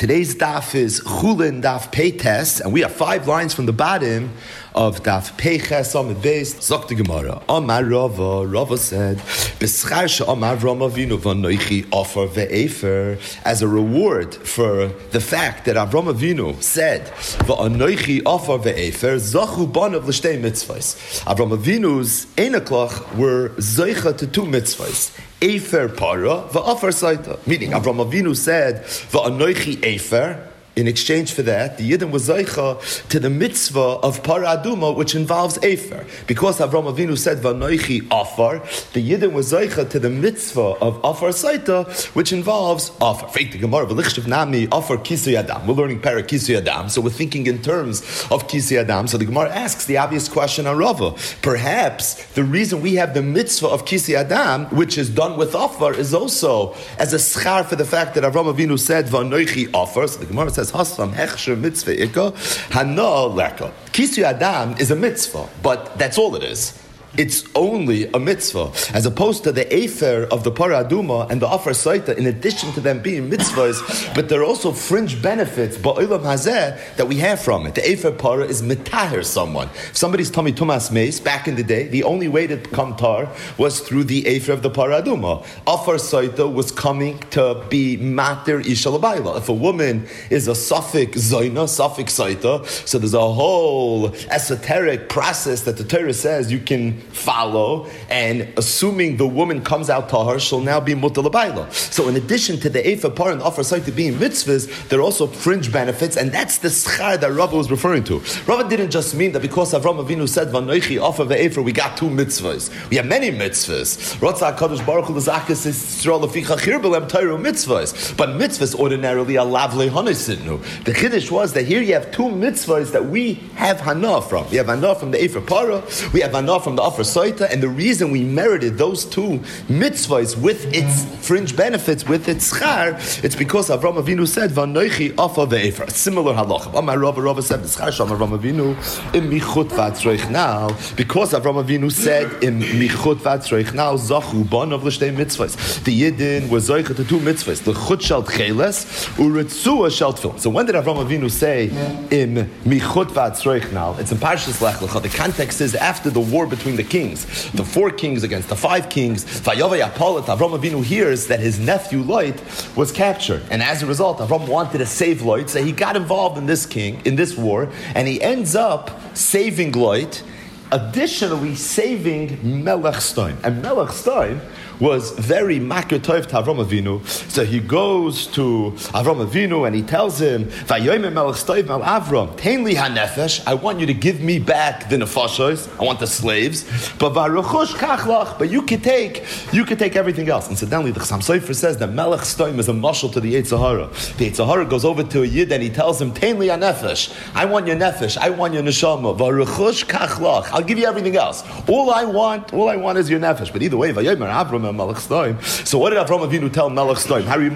Today's daf is Chulin Daf Peites, and we have 5 lines from the bottom of Daf Peiches Amid Beis. Zok the Gemara. Amar Rava. Rava said, "B'schar she'amar Avram Avinu v'noichi offer ve'efer." As a reward for the fact that Avram Avinu said, "V'anoichi offer ve'efer," zachu banav l'shtei mitzvahs. Avram Avinu's einaklach were zeicha to 2 mitzvahs. Efer para, va'afar saita. Meaning, Avram Avinu said, va'anoichi efer. In exchange for that, the Yidden was zeicha to the mitzvah of para aduma, which involves efer. Because Avram Avinu said, va'anoichi afar, the Yidden was zeicha to the mitzvah of afar saita, which involves afar. Fake the Gemara, v'lichshav nami, afar kisui adam. We're learning para kisui adam, so we're thinking in terms of kisui adam. So the Gemara asks the obvious question on Rava. Perhaps the reason we have the mitzvah of kisui adam, which is done with afar, is also as a schar for the fact that Avram Avinu said, va'anoichi afar. So the Gemara says, Hasam hechsher mitzvah ika hana leka. Kisui adam is a mitzvah, but that's all it is. It's only a mitzvah, as opposed to the efer of the para aduma and the afar saita, in addition to them being mitzvahs, but there are also fringe benefits, ba'ilam hazeh, that we have from it. The efer para is mitaher someone. If somebody's tummy tumas meis, back in the day, the only way to become tar was through the efer of the para aduma. Afar saita was coming to be mater isha l'bayla. If a woman is a safik zayna, safik saita, so there's a whole esoteric process that the Torah says you can follow, and assuming the woman comes out tahar, she'll now be mutar l'bayla. So in addition to the efer par and the afar saita being mitzvahs, there are also fringe benefits, and that's the schar that Rava was referring to. Rava didn't just mean that because Avram Avinu said v'anoichi afar ve'efer, we got 2 mitzvahs. We have many mitzvahs. Rotza HaKadosh Baruch Hu l'zakas is Yisrael leficha chir b'lem Torah mitzvahs. But mitzvahs ordinarily are lavlei hanisitnu. The chiddush was that here you have 2 mitzvahs that we have hana from. We have hana from the efer para, we have hana from the afar saita, and the reason we merited those 2 mitzvahs with its fringe benefits, with its schar, it's because Avram Avinu said v'anoichi afar ve'efer. Similar halacha. Amar Rava said the schar sham Avram Avinu im michut v'atzroich now, because Avram Avinu said im michut v'atzroich now zachu banav l'shtei mitzvahs. The Yidden was zeicha to 2 mitzvahs, the chut shel tcheles u'ritzua shel tefillin. So when did Avram Avinu say im michut v'atzroich now? It's in Parshas Lech Lecha. The context is after the war between the kings, the 4 kings against the 5 kings. Vayava Yapolet, Avram Avinu hears that his nephew Lot was captured, and as a result, Avram wanted to save Lot, so he got involved in this war, and he ends up saving Lot, additionally saving Melech Stein. And Melech Stein was very makir tov to Avram Avinu. So he goes to Avram Avinu and he tells him, "Vayomer Melech Stein Mel Avram, tein li hanefesh. I want you to give me back the nefashos. I want the slaves. But varuchush kachlach. But you could take everything else." Incidentally, the Chassam Sofer says that Melech Stein is a mashal to the Yetzer Hara. The Yetzer Hara goes over to a Yid and he tells him, "Tein li hanefesh. I want your nefesh. I want your neshama. Varuchush kachlach. I'll give you everything else. All I want is your nefesh." But either way, Vayomer Avram Melech Stein. So what did Avram Avinu tell Melech Stein? He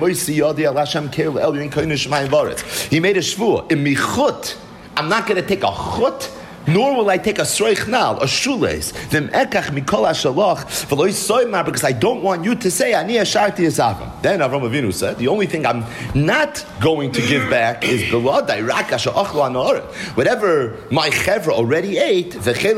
made a shvuah. In michut, I'm not going to take a chut, nor will I take a sroich nal, a shoelace. Because I don't want you to say, Ani asharti es Avram. Then Avram Avinu said, the only thing I'm not going to give back is beladai rak asher achlu anorim. Whatever my chevra already ate,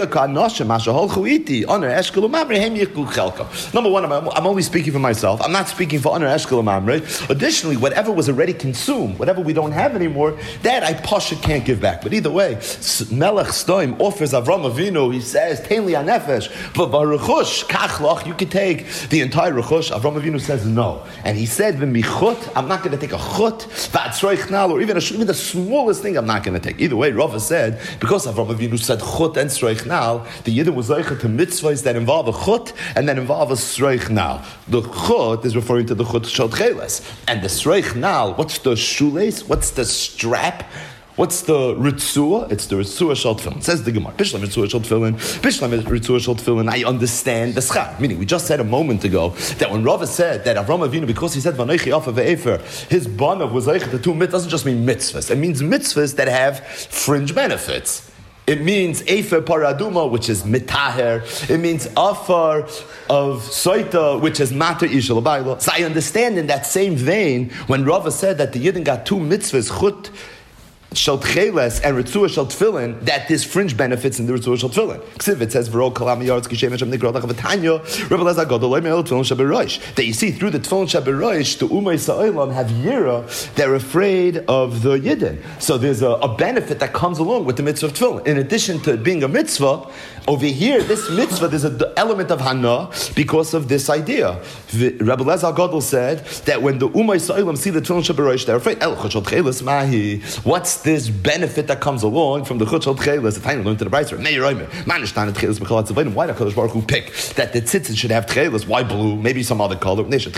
Number one, I'm only speaking for myself. I'm not speaking for Anar Eshkel Mamre. Additionally, whatever was already consumed, whatever we don't have anymore, that I pasha can't give back. But either way, Melech Stein offers Avram Avinu, he says, Tein li hanefesh, but varuchush, kachlach, you can take the entire ruchush. Avram Avinu says no. And he said, v'michut, I'm not going to take a chut, v'atzroich nal, or even the smallest thing I'm not going to take. Either way, Rava said, because Avram Avinu said chut and sroich nal, the Yidden was zeicha to mitzvahs that involve a chut and that involve a sroich nal. The chut is referring to the chut shel tcheles. And the sroich nal, what's the shoelace? What's the strap? What's the ritzua? It's the ritzua shel tefillin. Says the Gemara. Bishlam ritzua shel tefillin. Bishlam ritzua shel tefillin. I understand the schar. Meaning, we just said a moment ago that when Rava said that Avram Avinu, because he said v'anoichi afar ve'efer, his banav was eicha to 2 mitzvahs, doesn't just mean mitzvahs. It means mitzvahs that have fringe benefits. It means Efer Paraduma, which is Mitaher. It means Afar of Soita, which is Mater Ishal Abayla. So I understand in that same vein, when Rava said that the Yidden got two mitzvahs, Chut Shel Tcheles and Ritzua Shel Tefillin, that there's fringe benefits in the Ritzua Shel Tefillin. Ksiv, it says, V'ro Kalam Yaretz Kishem Hashem Nikrot Lach V'Tanya, Rebbe Lezer Gadol Loy Me'el Tefillin Shaberosh. That you see through the Tefillin Shaberosh, the Umay Sa'olam have Yira, they're afraid of the Yidden. So there's a benefit that comes along with the mitzvah of Tefillin. In addition to it being a mitzvah, over here, this mitzvah, there's an element of Hana because of this idea. Rebbe Lezer Gadol said that when the Umay Sa'olam see the Tefillin Shaberosh, they're afraid, El Chot Shel Tcheles Mahi. What's this benefit that comes along from the Chut Shel Tcheles? The time learned to the Brayser, why did HaKadosh Baruch Hu pick that the tzitzit should have tcheles? Why blue? Maybe some other color. Because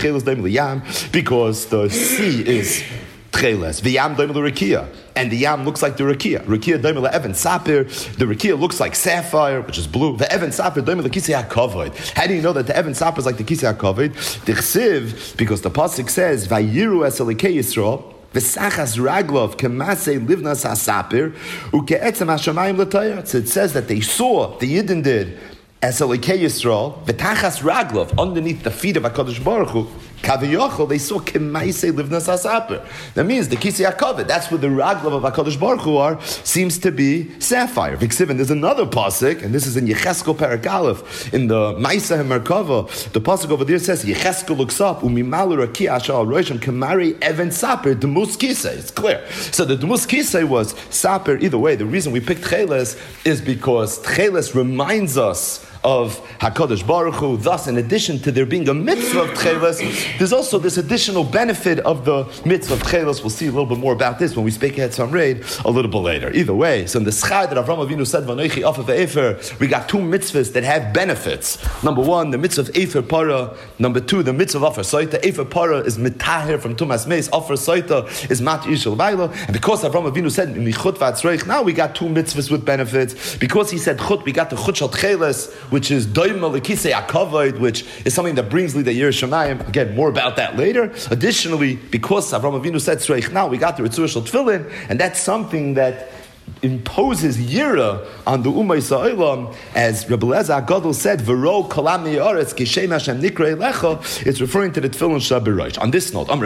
the sea is tcheles. V'yam doimel rakia, and the yam looks like the rakia. Rakia doimel evan sapir. The rakia looks like sapphire, which is blue. The evan sapir doimel kisei hakavod. How do you know that the evan sapir is like the kisei hakavod? Dichsiv, because the pasuk says vayiru es elikei Yisrael. V'sachas raglov kemasei livnas hasapir uke'etzem hashamayim l'tayar. So it says that they saw, the Yidden did, as Elikei Yisrael, v'tachas raglov, underneath the feet of HaKadosh Baruch Hu, Kaviyachol, they saw Kemaisei Livnas HaSaper. That means the Kisei HaKavod, that's where the Raglav of HaKadosh Baruch Hu are, seems to be sapphire. V'ksivin, there's another pasuk, and this is in Yecheskel Perek Aleph, in the Maisa HaMerkava, the pasuk over there says, Yecheskel looks up, Umimalu Rakia Asher Al Rosham, Kemari Even Saper, Demus Kisei. It's clear. So the Demus Kisei was Saper. Either way, the reason we picked Tcheles is because Tcheles reminds us of HaKadosh Baruch Hu. Thus, in addition to there being a mitzvah of Tcheles, there's also this additional benefit of the mitzvah of Tcheles. We'll see a little bit more about this when we speak at Samreid a little bit later. Either way, so in the Schar that Avraham Avinu said, Vanoichi Afav Efer, we got two mitzvahs that have benefits. Number one, the mitzvah of Efer Para. Number two, the mitzvah of Afar Soita. Efer Para is Mitaher from Tumas Meis. Afar Soita is Mat Yishel Baila. And because Avraham Avinu said, Michut Vatzreich, now we got two mitzvahs with benefits. Because he said Chut, we got the Chut Shal Tcheles, which is Doima Lekisei HaKavod, which is something that brings Lida Yer Shamayim. Again, more about that later. Additionally, because Avraham Avinu said Tzreich now, we got the Ritzur Shel Tefillin, and that's something that imposes Yira on the Umay Sa'olam, as Rebbe Lezer HaGadol said, V'ro Kalam Me'aretz Kishem Hashem Nikra Elecha. It's referring to the Tefillin Shaberosh. On this note,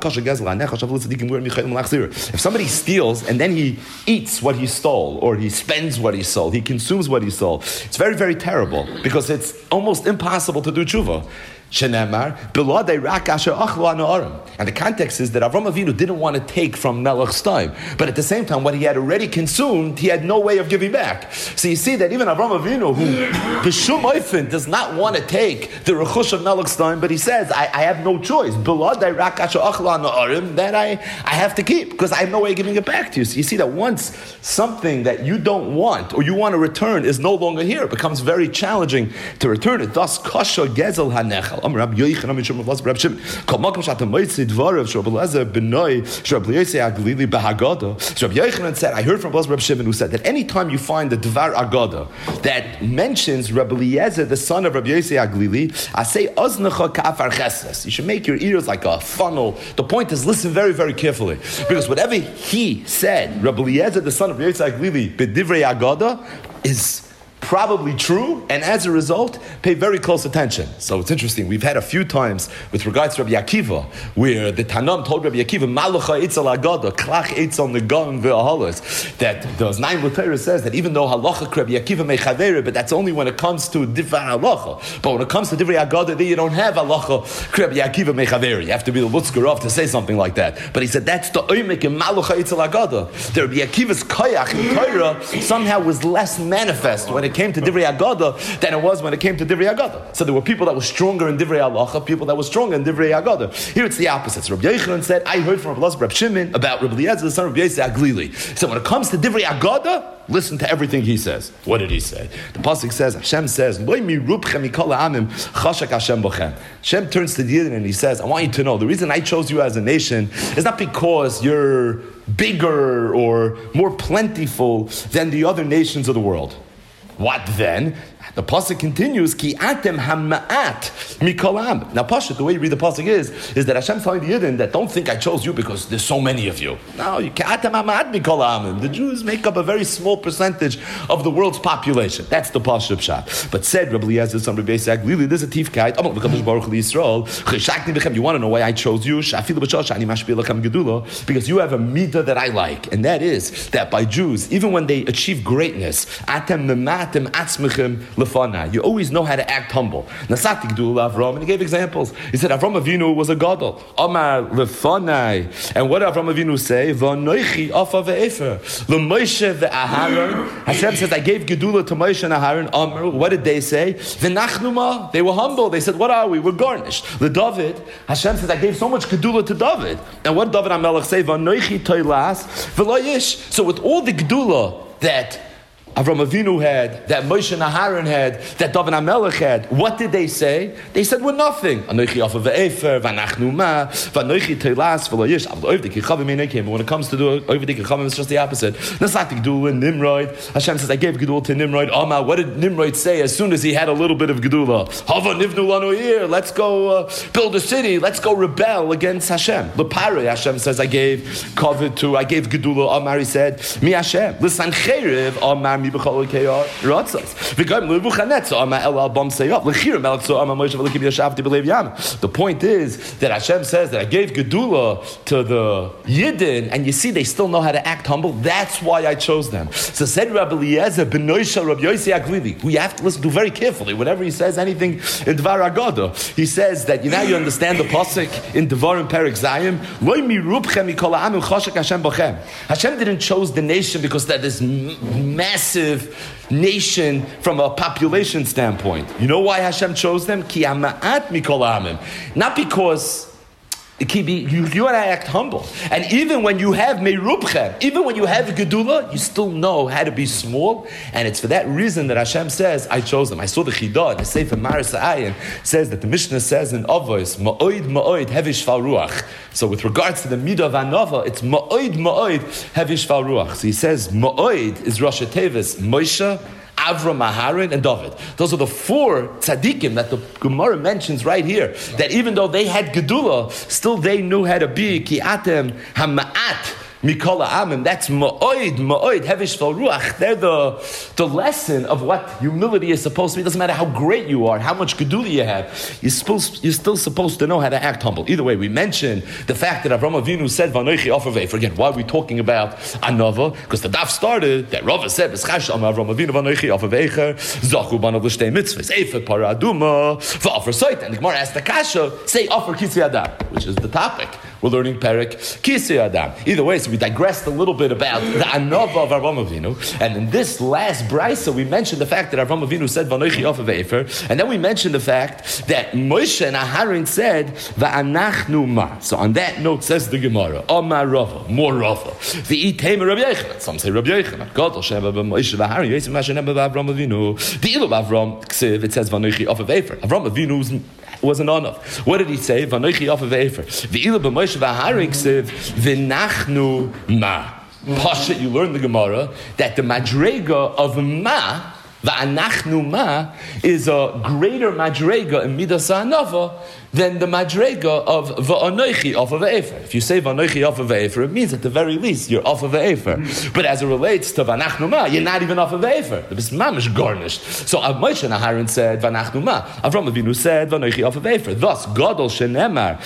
if somebody steals and then he eats what he stole, or he spends what he stole, he consumes what he stole, it's very, very terrible, because it's almost impossible to do tshuva. Shenemar, Biladei Rak Asher Achlu Ha'Na'arim. And the context is that Avraham Avinu didn't want to take from Melech's time, but at the same time, what he had already consumed, he had no way of giving back. So you see that even Avraham Avinu, who B'shum Oifin does not want to take the Rechush of Melech's time, but he says, I have no choice. Biladei Rak Asher Achlu Ha'Na'arim, that I have to keep, because I have no way of giving it back to you. So you see that once something that you don't want, or you want to return, is no longer here, it becomes very challenging to return it. Thus, Kasha Gezel HaNechel. Rabbi Yochanan Mishum of Rabbi Shimon. Kol makom shatam moitzi dvarav Rabbi Lezer benoi Rabbi Yosei Aglili behaggadah. Rabbi Yochanan said, I heard from Rabbi Shimon who said that any time you find the Dvar Aggadah that mentions Rabbi Eliezer, the son of Rabbi Yosei Aglili, I say oznecha ka'afar chesres. You should make your ears like a funnel. The point is, listen very, very carefully, because whatever he said, Rabbi Eliezer, the son of Rabbi Yosei Aglili, b'divrei Aggadah, is probably true, and as a result, pay very close attention. So it's interesting. We've had a few times with regards to Rabbi Akiva, where the Tanam told Rabbi Akiva, "Malacha etzel agada, klach etzel negan ve'ahalas." That the Znaim L'Torah says that even though halacha Rabbi Akiva mechavere, but that's only when it comes to divrei halacha. But when it comes to divrei agada, then you don't have halacha Rabbi Akiva mechavere. You have to be the Lutzkerov to say something like that. But he said that's the oimik in Malacha etzel agada. The Rabbi Akiva's koyach in Torah somehow was less manifest when it came to Divrei Agada than it was when it came to Divrei Agada. So there were people that were stronger in Divrei Halacha, people that were stronger in Divrei Agada. Here it's the opposite. So Rabbi Yochanan said, I heard from Rabbi Shimon about Rabbi Eliezer, the son of Rabbi Yosei Aglili. So when it comes to Divrei Agada, listen to everything he says. What did he say? The pasuk says, Hashem says, Lo mirubchem mikol ha'amim chashak Hashem bochem. Hashem turns to the Yidden and he says, I want you to know, the reason I chose you as a nation is not because you're bigger or more plentiful than the other nations of the world. What then? The pasuk continues, Ki atem hama'at mikol ha'am. Now, Pasha, the way you read the pasuk is that Hashem telling the Yidden that don't think I chose you because there's so many of you. No, ki atem hama'at mikol ha'am. The Jews make up a very small percentage of the world's population. That's the Pasha Pshat. But said Rabbi Eliezer, some Rabbi Yisrael, Lili, there's a tifkeit. You want to know why I chose you? Because you have a midah that I like, and that is that by Jews, even when they achieve greatness, you always know how to act humble. Nasati Gdula Avram, and he gave examples. He said Avram Avinu was a gadol. Amar lefanai, and what did Avram Avinu say? V'anoichi afa ve'efer l'Moshe ve'Aharon. Hashem says, I gave Gedula to Moshe and Aharon. Amar, what did they say? V'nachnuma. They were humble. They said, what are we? We're garnished. The David, Hashem says, I gave so much Gedula to David. And what did David HaMelech say? V'anoichi toilas v'lo yish. So with all the Gedula that Avram Avinu had, that Moshe and Aharon had, that David HaMelech had, what did they say? They said, we're nothing. Anoichi afa ve'efer, v'anachnu ma, v'anoichi teilas, v'lo yish. But when it comes to do Oivdik Yechavim, it's just the opposite. Nasati Gedula, Nimrod. Hashem says, I gave Gedula to Nimrod. Amma, what did Nimrod say as soon as he had a little bit of Gedula? Hava nivnu lanu ir. Let's go build a city. Let's go rebel against Hashem. L'pare, Hashem says, I gave Gedula. Amar, he said, Mi Hashem. L'san cherev, Amar, the point is that Hashem says that I gave Gedula to the Yidden, and you see they still know how to act humble. That's why I chose them. So said Rabbi Eliezer, Benoisha Rabbi Yossi Aglili. We have to listen to very carefully whenever he says anything in Dvar Agada. He says that you understand the pasuk in Devarim Perek Zayim. Hashem didn't choose the nation because that is massive nation from a population standpoint. You know why Hashem chose them? Ki ama'at mikol ha'amim. Not because you and I act humble. And even when you have merubchem, even when you have gedula, you still know how to be small. And it's for that reason that Hashem says, I chose them. I saw the Chidah, the Sefer Maris Ayin, says that the Mishnah says in Avos, ma'oid hevish fal ruach. So with regards to the midah of Anova, it's ma'oid hevish fal ruach. So he says, ma'oid is Rosh Tevis, Moshe, Avram, Aharon, and David. Those are the four tzaddikim that the Gemara mentions right here. That even though they had Gedula, still they knew how to be ki atem hama'at mikol ha'amim. That's ma'oid hevish fal ruach. They're the lesson of what humility is supposed to be. It doesn't matter how great you are, how much Gedula you have. You're still supposed to know how to act humble. Either way, we mentioned the fact that Avram Avinu said v'anoichi afa ve'efer. Again, why are we talking about Anova? Because the daf started that Rava said v'schash Avram Avinu v'anoichi afa ve'efer zachu banav l'shtei mitzvahs efer paraduma v'afer soita. And the Gemara asked the kasha, say afer kisei adam, which is the topic. We're learning Perek Kisei Adam. Either way, so we digressed a little bit about the Anova of Avram Avinu, and in this last brisa we mentioned the fact that Avram Avinu said V'anoichi afa ve'efer, and then we mentioned the fact that Moshe and Aharon said V'anachnu ma. So on that note says the Gemara, Omar Rava, more Rava. V'itema Rabbi Yochanan. Some say Rabbi Yochanan. Gadol sheva b'Moshe v'Aharon Yosef Mashenem b'Avram Avinu. The ilu Avram ksiv, it says V'anoichi afa ve'efer. Avram Avinu wasn't on of. What did he say? V'anoichi afa ve'efer. V'ilu b'Moshe v'Aharon ksiv v'nachnu ma. Pasha, you learn the Gemara that the madrega of ma, v'anachnu ma, is a greater madrega in midas ha'anava than the madrega of v'anoichi afa ve'efer. If you say v'anoichi afa ve'efer, it means at the very least you're afa ve'efer. But as it relates to v'anachnu ma, you're not even afa ve'efer. The bismam is garnished. So Moshe and Aharon said v'anachnu ma. Avram Avinu said v'anoichi afa ve'efer. Thus, gadol shenemar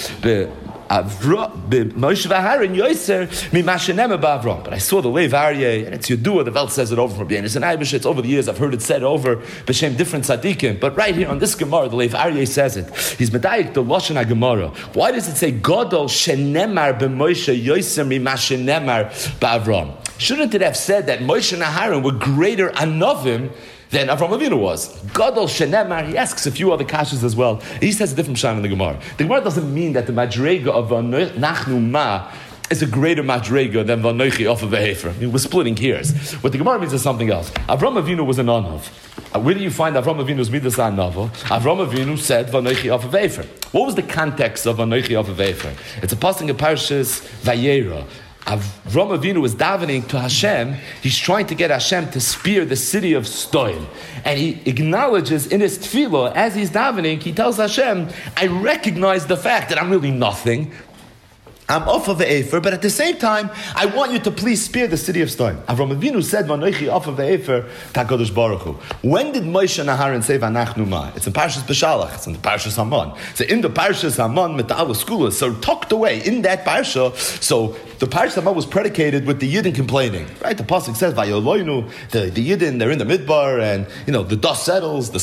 Moshe v'Aharon Yoser mimashenema ba'Avram. But I saw the Lev Aryeh, and it's Yedua. The Welt says it over from B'Yenis and Eibush. It's over the years I've heard it said over b'shem different tzaddikim. But right here on this Gemara, the Lev Aryeh says it. He's medayik the Lashon HaGemara. Why does it say Gadol shenemar b'Moshe Yoser mimashenemar ba'Avram? Shouldn't it have said that Moshe and Aharon were greater anovim than Avram Avinu was? Gadol shenemar, he asks a few other kashas as well. He says a different shine in the Gemara. The Gemara doesn't mean that the madrega of nachnu ma is a greater madrega than v'anoichi afa ve'efer. I mean, we're splitting hairs. What the Gemara means is something else. Avram Avinu was an anav. Where do you find Avram Avinu's midas ha'anava? Avram Avinu said v'anoichi afa ve'efer. What was the context of v'anoichi afa ve'efer? It's a passing of Parshas Vayera. Avram Avinu is davening to Hashem. He's trying to get Hashem to spear the city of Stoil. And he acknowledges in his tefillah, as he's davening, he tells Hashem, I recognize the fact that I'm really nothing. I'm off of the Efer, but at the same time, I want you to please spare the city of Stoim. Avram Avinu said, "Vanoichi off of the Efer, Takadosh Baruch Hu." When did Moshe and Aharon say "Vanachnu ma"? It's in Parshas Beshalach. It's in the Parshas Haman. So in the Parshas Haman, Mita'al Skula, so tucked away in that parsha. So the Parshas Haman was predicated with the Yidden complaining, right? The pasuk says, "Vayoloinu." The Yidden, they're in the midbar, and the dust settles, the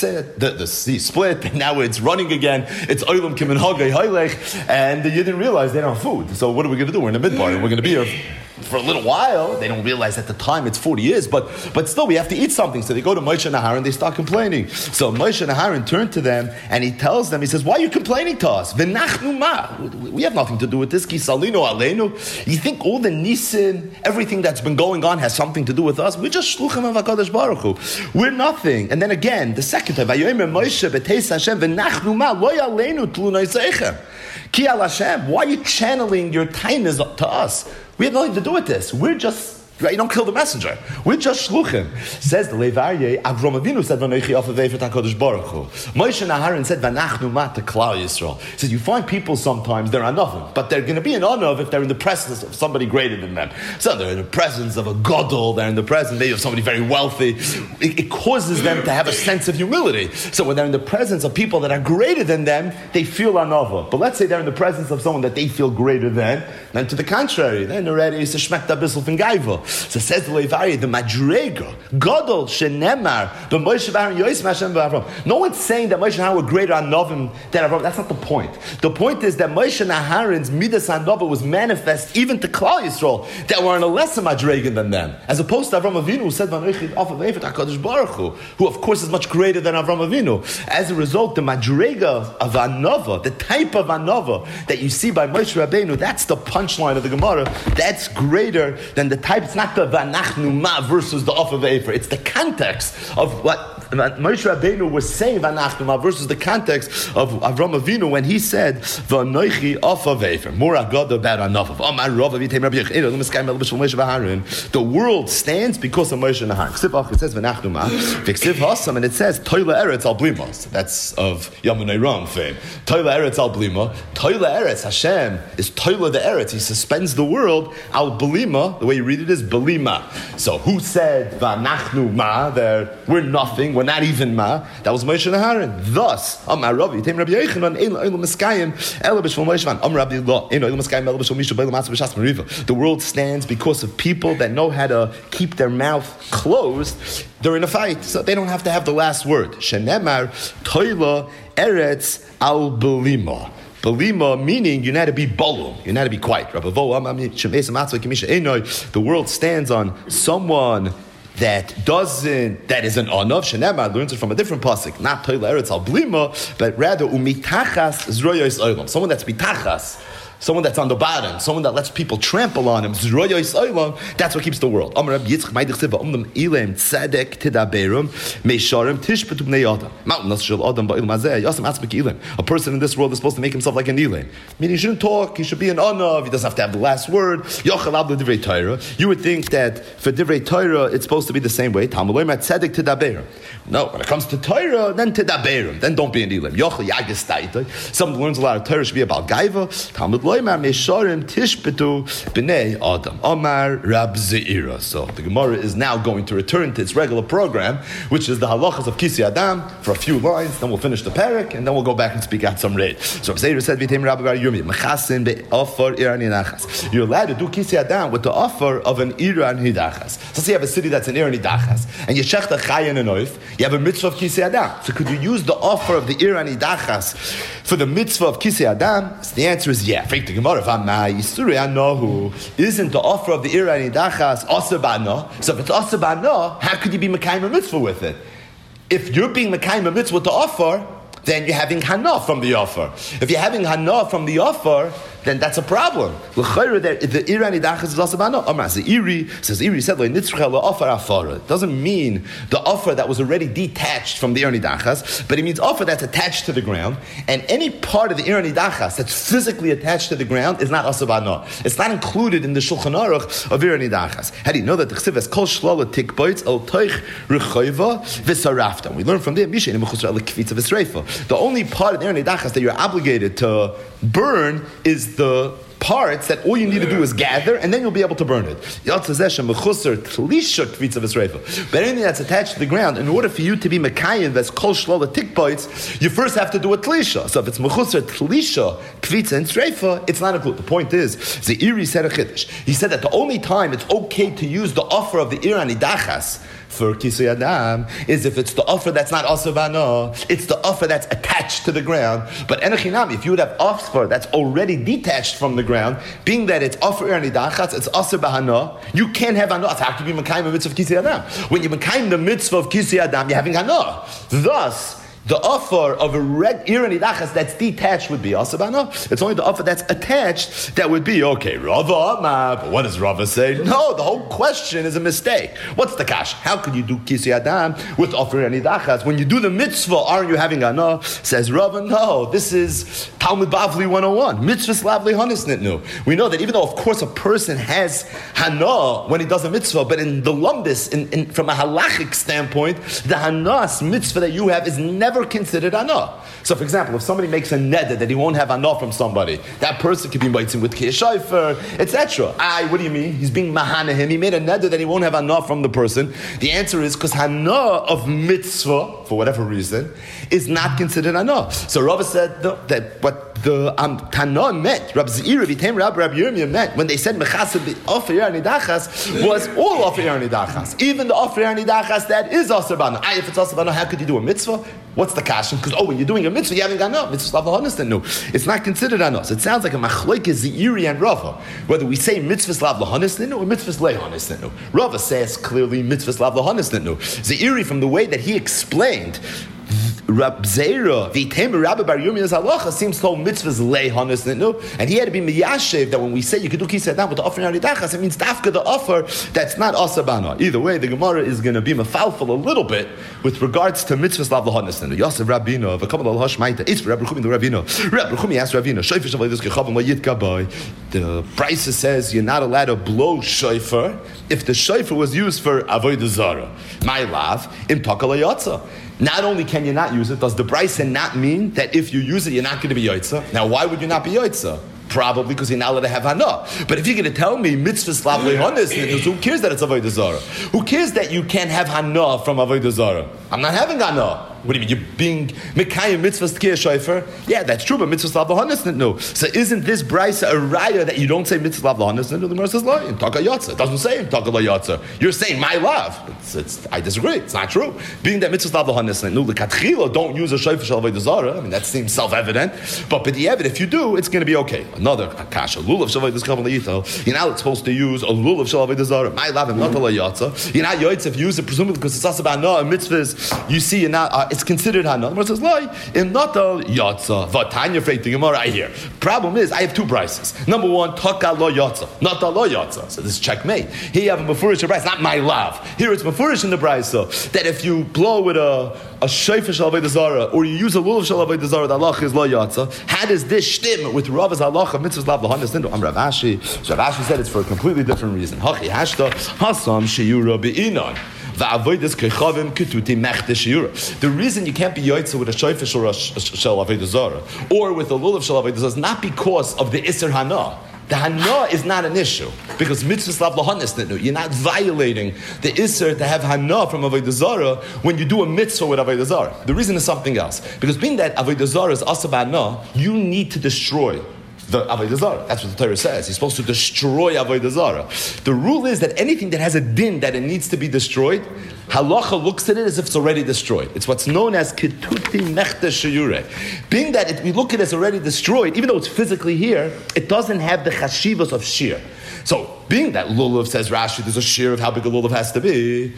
sea split, and now it's running again. It's Olam Kimin Hagei Hailech, and the Yidden realize they don't have food. So what are we going to do? We're in the midbar, and we're going to be here for a little while. They don't realize at the time it's 40 years, but still we have to eat something. So they go to Moshe and Aharon, they start complaining. So Moshe and Aharon turn to them, and he tells them, he says, why are you complaining to us? V'nachnu ma. We have nothing to do with this. Ki salino aleinu. You think all the nisin, everything that's been going on has something to do with us? We're just shluchim of HaKadosh Baruch Hu. We're nothing. And then again, the second time, Vayomer Moshe b'teis Hashem v'nachnu ma lo yaleinu tlunai seichem. Ki al Hashem. Why are you channeling your kindness to us? We have nothing to do with this. We're just, you don't kill the messenger. We're just shluchim. Says the Levarye, Avram Avinu said, Vanoichi off of Efer HaKadosh Baruch Hu. Moshe and Aharon said, Vanachnu ma to Klal Yisrael. He says, you find people sometimes, they're anavim, but they're going to be an anav if they're in the presence of somebody greater than them. So they're in the presence of a gadol, they're in the presence maybe of somebody very wealthy. It causes them to have a sense of humility. So when they're in the presence of people that are greater than them, they feel anava. But let's say they're in the presence of someone that they feel greater than, then to the contrary, then already it's a shmekta bissel from gaiva. So says the Levari, the Madrega, Gadol, Shenemar, the Moshe Aharon, Yois Hashem Avram. No one's saying that Moshe and Aharon were greater on Novim than Avram. That's not the point. The point is that Moshe and Aharon's Midas Hanova was manifest even to Klal Yisrael that were on a lesser Madrega than them. As opposed to Avram Avinu, who said, off of Efer HaKadosh Baruch Hu, who of course is much greater than Avram Avinu. As a result, the Madrega of Anova, the type of Anova that you see by Moshe Rabbeinu, that's the punchline of the Gemara. That's greater than the type. It's not the Vanachnu ma versus the off of Efer. It's the context of what Moshe Rabbeinu was saying Vanachnu ma versus the context of Avram Avinu when he said Vanoichi off of Efer. More agada about enough of the world stands because of Moshe and Aharon. It says Vanachnu ma. V'ksiv hasam, and it says Toila Eretz al Blimos. That's of Yamunei Ram fame. Toila Eretz al Blima. Toila Eretz, Hashem is Toila the Eretz. He suspends the world al Blima. The way you read it is Blima. So who said Vanachnu ma? We're nothing. We're not even ma. That was Moshe and Aharon. Thus, Amar Ravi, Rabbi Yochanan, the world stands because of people that know how to keep their mouth closed during a fight, so they don't have to have the last word. Shenemar Toila Eretz al Belima. Belima meaning you know how to be bolum, you know how to be quiet. The world stands on someone that is an anav. Shenemar learns it from a different pasuk, not Toila Eretz al Belima, but rather umitachas zroyos olam. Someone that's mitachas. Someone that's on the bottom, someone that lets people trample on him, that's what keeps the world. A person in this world is supposed to make himself like an Elam. Meaning he shouldn't talk, he should be an Anav, he doesn't have to have the last word. You would think that for Divrei Torah, it's supposed to be the same way. No, when it comes to Torah, then Tidaberim, then don't be an Elam. Someone learns a lot of Torah should be about Gaiva. So the Gemara is now going to return to its regular program, which is the halachas of Kisi Adam for a few lines. Then we'll finish the parak, and then we'll go back and speak out some raid. So Zayir said, you're allowed to do Kisi Adam with the offer of an Ira and Hidachas. So say you have a city that's an Ira and Hidachas, and you shech the Chayin and Oif, you have a mitzvah of Kisi Adam. So could you use the offer of the Ira and Hidachas for the mitzvah of Kisi Adam? So the answer is yeah. Isn't the offer of the Ira and Hidachas asabana? So if it's asabana, how could you be Mekayim a mitzvah with it? If you're being Mekayim a mitzvah with the offer, then you're having hana from the offer. If you're having hana from the offer, then that's a problem. The Iri Nidachas is also bano. The Iri says it doesn't mean the offer that was already detached from the Iri Nidachas, but it means offer that's attached to the ground, and any part of the Iri Nidachas that's physically attached to the ground is not asabano. It's not included in the Shulchan Aruch of Iri Nidachas. How do you know that the Chsiv has kol shlala tikboitz el toich rechayva v'sarafta? We learn from there the only part of the Iri Nidachas that you're obligated to burn is the parts that all you need to do is gather, and then you'll be able to burn it. But anything that's attached to the ground, in order for you to be mekayim that's kol shlola tikboitz, you first have to do a tlisha. So if it's mechusar tlisha, kvitza and streifa, it's not included. The point is, the Iri said a chiddush. He said that the only time it's okay to use the offer of the Iri Nidachas for Kisui Adam is if it's the offer that's not asavano, it's the offer that's attached to the ground. But enochinami, if you would have offer that's already detached from the ground, being that it's offer Nidachas, it's asavano, you can't have hana. It's have to be mekayim the mitzvah of Kisui Adam. When you mekayim the mitzvah of Kisui Adam, you're having hana. Thus, the offer of a red Iri Nidachas that's detached would be asabano. It's only the offer that's attached that would be okay. Rava, but what does Rava say? No, the whole question is a mistake. What's the kash? How could you do Kisui Adam with offer Iri Nidachas? When you do the mitzvah, aren't you having hana? Says Rava, no. This is Talmud Bavli 101. Mitzvah slavli hanis nitnu. We know that even though, of course, a person has hana when he does a mitzvah, but in the lumbus, from a halachic standpoint, the hanas mitzvah that you have is never considered hana. So, for example, if somebody makes a neder that he won't have hana from somebody, that person could be mitzvah with kiyah shayfer, etc. What do you mean? He's being mahana him. He made a neder that he won't have hana from the person. The answer is because hana of mitzvah, for whatever reason, is not considered hana. So Rava said that what the Tana meant, Rabbi Zeira, Rabbi Yirmiyah meant, when they said mechased offer Iri Nidachas, was all offer Iri Nidachas. Even the offer Iri Nidachas that is asabana. If it's asabana, how could you do a mitzvah? What's the kasha? Because when you're doing a mitzvah, you haven't got no mitzvah slav lahanis. No, it's not considered anos. It sounds like a machlokes Zeiri and Rava, whether we say mitzvah slav lahanis or mitzvah lehanis. Rava says clearly mitzvah slav lahanis. Zeiri, from the way that he explained Rab Zeira, V'itema Rabbi Bar Yirmiyah's halacha seems to hold mitzvahs lehanis nitnu, and he had to be miyashev that when we say you could do kisei adam with the offer Iri Nidachas, it means dafka the offer that's not asabana. Either way, the Gemara is going to be mafalful a little bit with regards to mitzvahs lav lehanis nitnu. Yosef Rabino, v'kamal al hashmaita. It's Rabbi Chumi the Rabino. Rabbi Chumi asked Rabino, shofar shavayis kechavim la yitkabai. The Brisa says you're not allowed to blow shofar if the shofar was used for avodah zara. My lav im takal yatsa. Not only can you not use it, does the Brisa not mean that if you use it, you're not going to be Yoitza? Now, why would you not be Yoitza? Probably because you're not allowed to have Hana. But if you're going to tell me mitzvah slav lehanis, who cares that it's avodah zara? Who cares that you can't have Hana from avodah zara? I'm not having Hana. What do you mean? You're being mekayim mitzvahs tkiyah shayfer? Yeah, that's true, but mitzvah slav lahanis no. So isn't this brisa a raya that you don't say mitzvah slav lahanis? No, the Gemara says la in taka yatsa. It doesn't say in taka la yatsa. You're saying my love. I disagree. It's not true. Being that mitzvah slav lahanis no, the katchila don't use a shayfer shel avodah zara. I mean that seems self-evident. But b'di'evid, if you do, it's going to be okay. Another kasha lulav shel avodah zara l'yito. You're not supposed to use a lulav shel avodah zara. My love and not la yatsa. You're not yoytz if you use it presumably because it's also about no mitzvahs. You see, you're not. It's considered hana. The Gemara says, "Lie in not a yatsa." Vatanya fake the Gemara right here. Problem is, I have two brises. Number one, taka lo yatsa, not a lo yatsa. So this is checkmate. Here you have a mefurish brisa, not my love. Here it's mefurish in the brisa that if you blow with a shayfa shel avodah zara or you use a lulav shel avodah zara, the halacha is lo yatsa. How does this shtim with Rava's halacha mitzvahs lav lahanis nindo? I'm Rav Ashi. So Rav Ashi said it's for a completely different reason. Hachi hashta hasam sheyura be'inon. The reason you can't be yoitza with a shayfish or a shel avodah zara or with a lulav shel avodah zara is not because of the iser hana. The hana is not an issue because mitzvah slav lahanis. You're not violating the iser to have hana from avodah zara when you do a mitzvah with avodah zara. The reason is something else, because being that avodah zara is asab hana, you need to destroy the avodah zara. That's what the Torah says. You're supposed to destroy avodah zara. The rule is that anything that has a din that it needs to be destroyed, halacha looks at it as if it's already destroyed. It's what's known as ketuti mechta sheyure. Being that we look at it as already destroyed, even though it's physically here, it doesn't have the chashivas of shir. So, being that lulav, says Rashi, there's a shir of how big a lulav has to be.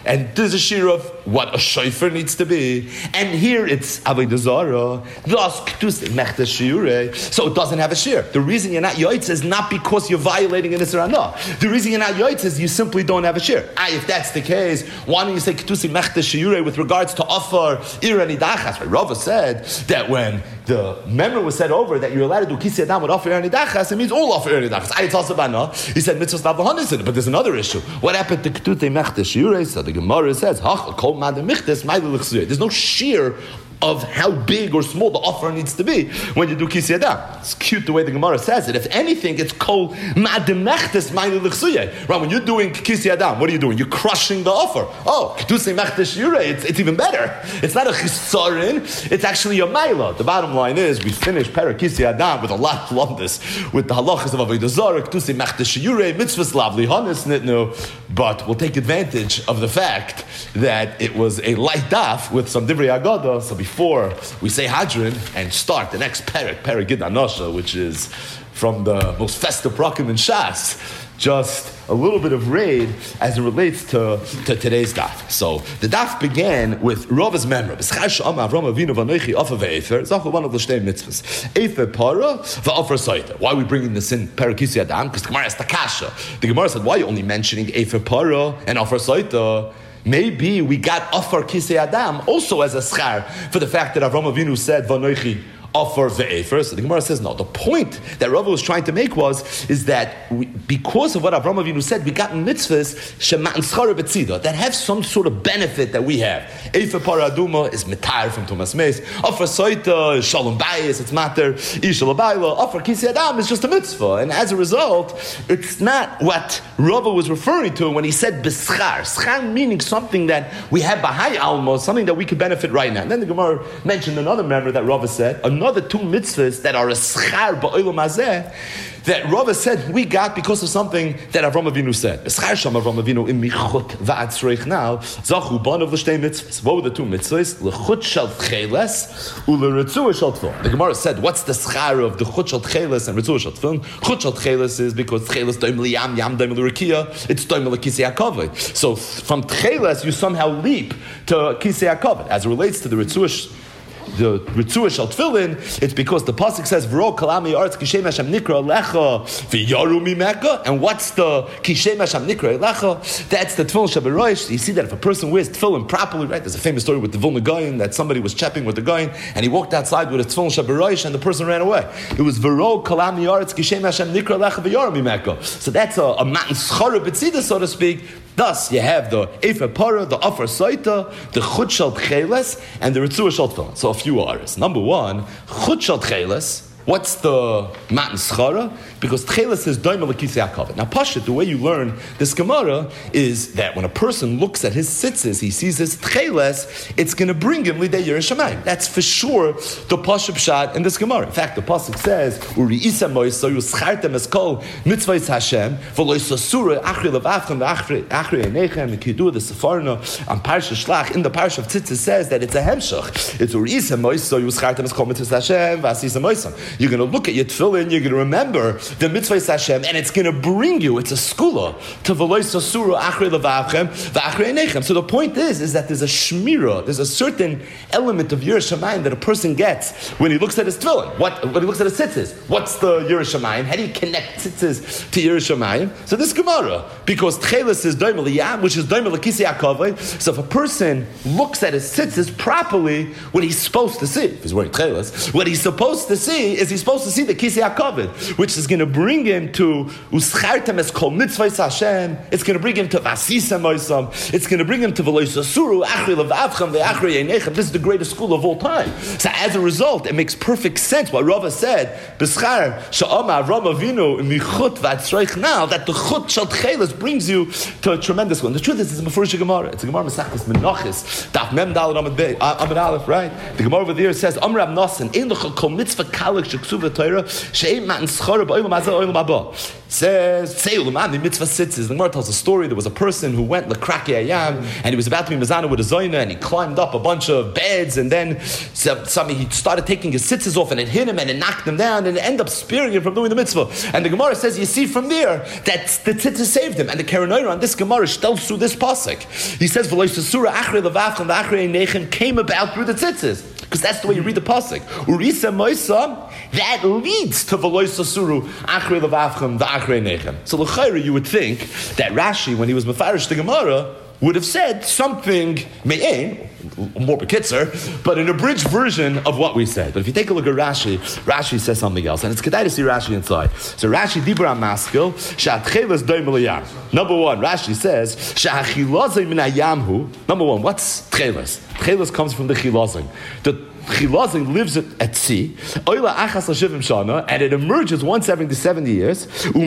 And there's a shir of what a shofar needs to be. And here it's Avodah Zarah. Thus, K'tus Mechta Shiurei. So it doesn't have a shir. The reason you're not yoitz is not because you're violating an Isra Anah. The reason you're not yoitz is you simply don't have a shir. If that's the case, why don't you say K'tus Mechta Shiurei with regards to Afar, Ir and Idachas? Right? Rava said that when the memory was said over that you're allowed to do Kisei Adam with Afar, Ir and Idachas, it means all Afar, Ir and Idachas. It's also Bana. He said Mitzvahs Navahanis in it, but there's another issue. What happened to K'tus Mechta Shiurei? So the Gemara says, there's no sheer of how big or small the offer needs to be when you do Kisei Adam. It's cute the way the Gemara says it. If anything, it's kol ma'ademechtes ma'ile l'chsuye. Right, when you're doing Kisei Adam, what are you doing? You're crushing the offer. Oh, Kedusei mechtes yurei, it's even better. It's not a chisarin, it's actually a maila. The bottom line is, we finish Perek Kisei Adam with a lot of lumdus, with the halachas of Avodah Zarah, Kedusei mechtes yurei, mitzvahs lavli hanis nitnu, but we'll take advantage of the fact that it was a light daf with some divrei agada, so before we say Hadron and start the next Perek Gid Anosha, which is from the most festive prakim in Shas, just a little bit of raid as it relates to today's daf. So the daf began with Rava's memory. Why are we bringing this in Perek Kisei Adam? Because the Gemara has the kasha. The Gemara said, why are you only mentioning Efer Para and Afar Saita? Maybe we got Afar Kisei Adam also as a schar for the fact that Avram Avinu said Vanoichi Afar ve'efer. So the Gemara says no. The point that Rava was trying to make is that because of what Avram Avinu said, we got mitzvahs shema'an schara betzida that have some sort of benefit that we have. Efer para aduma is metar from Tumas Meis. Afar soita is shalom bayis. It's matter ishal abayla. Afar Kisei Adam is just a mitzvah, and as a result, it's not what Rava was referring to when he said beschar. Schar meaning something that we have bahai almo, something that we could benefit right now. And then the Gemara mentioned another member that Rava said. Another two mitzvahs that are a schar ba'olam hazeh that Rava said we got because of something that Avram Avinu said. Schar sham Avram Avinu im michut va'atzreich now zachu ban of the shtei mitzvahs. What were the two mitzvahs? Lechut shel tcheles uleritzuah shel tefillin. The Gemara said, what's the schar of the chut shel tcheles and ritzuah shel tefillin? Chut shel tcheles is because tcheles doim liyam yam doim l'rikia. It's doim l'kisei hakavod. So from tcheles you somehow leap to kisei hakavod. As it relates to the ritzuah shel tefillin, it's because the pasuk says V'ro kalami arts kishem Hashem nikra lecha v'yaru mimeka. And what's the kishem Hashem nikra lecha? That's the tefillin shabarosh. You see that if a person wears tefillin properly, right? There's a famous story with the Vilna Gaon that somebody was chapping with the Gaon and he walked outside with a tefillin shabarosh and the person ran away. It was V'ro kalami arts kishem Hashem nikra lecha v'yaru mimeka. So that's a matan schara b'tzida, so to speak. Thus, you have the Efer Para, the Afar Saita, the Chut Shel Tcheles, and the Ritzuah Shel Tefillin. So a few areas. Number one, Chut Shel Tcheles. What's the matan schara? Because tcheles is doima l'kisei hakavod. Now, Pashut, the way you learn this Gemara is that when a person looks at his tzitzis, he sees his tcheles, it's going to bring him lidei yiras shamayim. That's for sure the Pashut pshat in this Gemara. In fact, the pasuk says, "Uri'isa moiso yuschartem es kol mitzvahs Hashem v'lo yisasura achri levavchem v'achri einechem v'kidu the sefarna on Parsha Shlach." In the Parsha of Tzitzis says that it's a hemshach. It's Uri'isa moiso yuschartem es kol mitzvahs Hashem v'asisa moisam. You're going to look at your tefillin, you're going to remember the mitzvahs Hashem, and it's going to bring you, it's a skula, to v'lo yisasura achri levavchem v'achri einechem. So the point is that there's a shmira, there's a certain element of yiras shamayim that a person gets when he looks at his tefillin. When he looks at his tzitzis, what's the yiras shamayim? How do you connect tzitzis to yiras shamayim? So this Gemara, because tcheles is doima liyam, which is doima l'kisei hakavod. So if a person looks at his tzitzis properly, what he's supposed to see, if he's wearing tcheles, what he's supposed to see is he's supposed to see the kisei hakavod, which is going to bring him to uschartem es kol mitzvahs Hashem. It's going to bring him to vasisa moisam. It's going to bring him to v'lo yisasuru achri levavchem ve'achri einechem. This is the greatest school of all time. So as a result, it makes perfect sense what Rava said, B'schar sha'ama Avram Avinu michut v'atzreich now, that the chut shel tcheles brings you to a tremendous one. The truth is, it's a Mefurish Gemara. It's a Gemara Masechtas Menachos, Daf Mem Daled Amud Aleph, right? The Gemara over there says, Amr Rav Nosson, ein lecha kol mitzvah kalik sheksuv v'Torah she'ein matan schara ba'olam hazeh olam haba. Says, the mitzvah sitzes. The Gemara tells a story. There was a person who went l'kraki ayam, and he was about to be mezana with a zoyna, and he climbed up a bunch of beds, and then he started taking his sitzes off, and it hit him, and it knocked him down, and it ended up spearing him from doing the mitzvah. And the Gemara says, you see from there that the tzitzis saved him. And the Karanoira on this Gemara tells through this pasuk. He says, "V'lo yisasura achrei levavchem v'achrei nechem" came about through the tzitzis, because that's the way you read the pasuk. Urisa moisa, that leads to v'lo yisasuru achrei levavchem v'achrei nechem. So l'chayra, you would think that Rashi, when he was mefarish the Gemara, would have said something me'ain, more bekitzer, but an abridged version of what we said. But if you take a look at Rashi, Rashi says something else, and it's kedai to see Rashi inside. So Rashi dibra maskil she'atchelas doim l'yam. Number one, Rashi says she'achilazim min hayamhu. Number one, what's tchelas? Tchelas comes from the chilazim. The Chilazim lives at sea, and it emerges once every 70 years,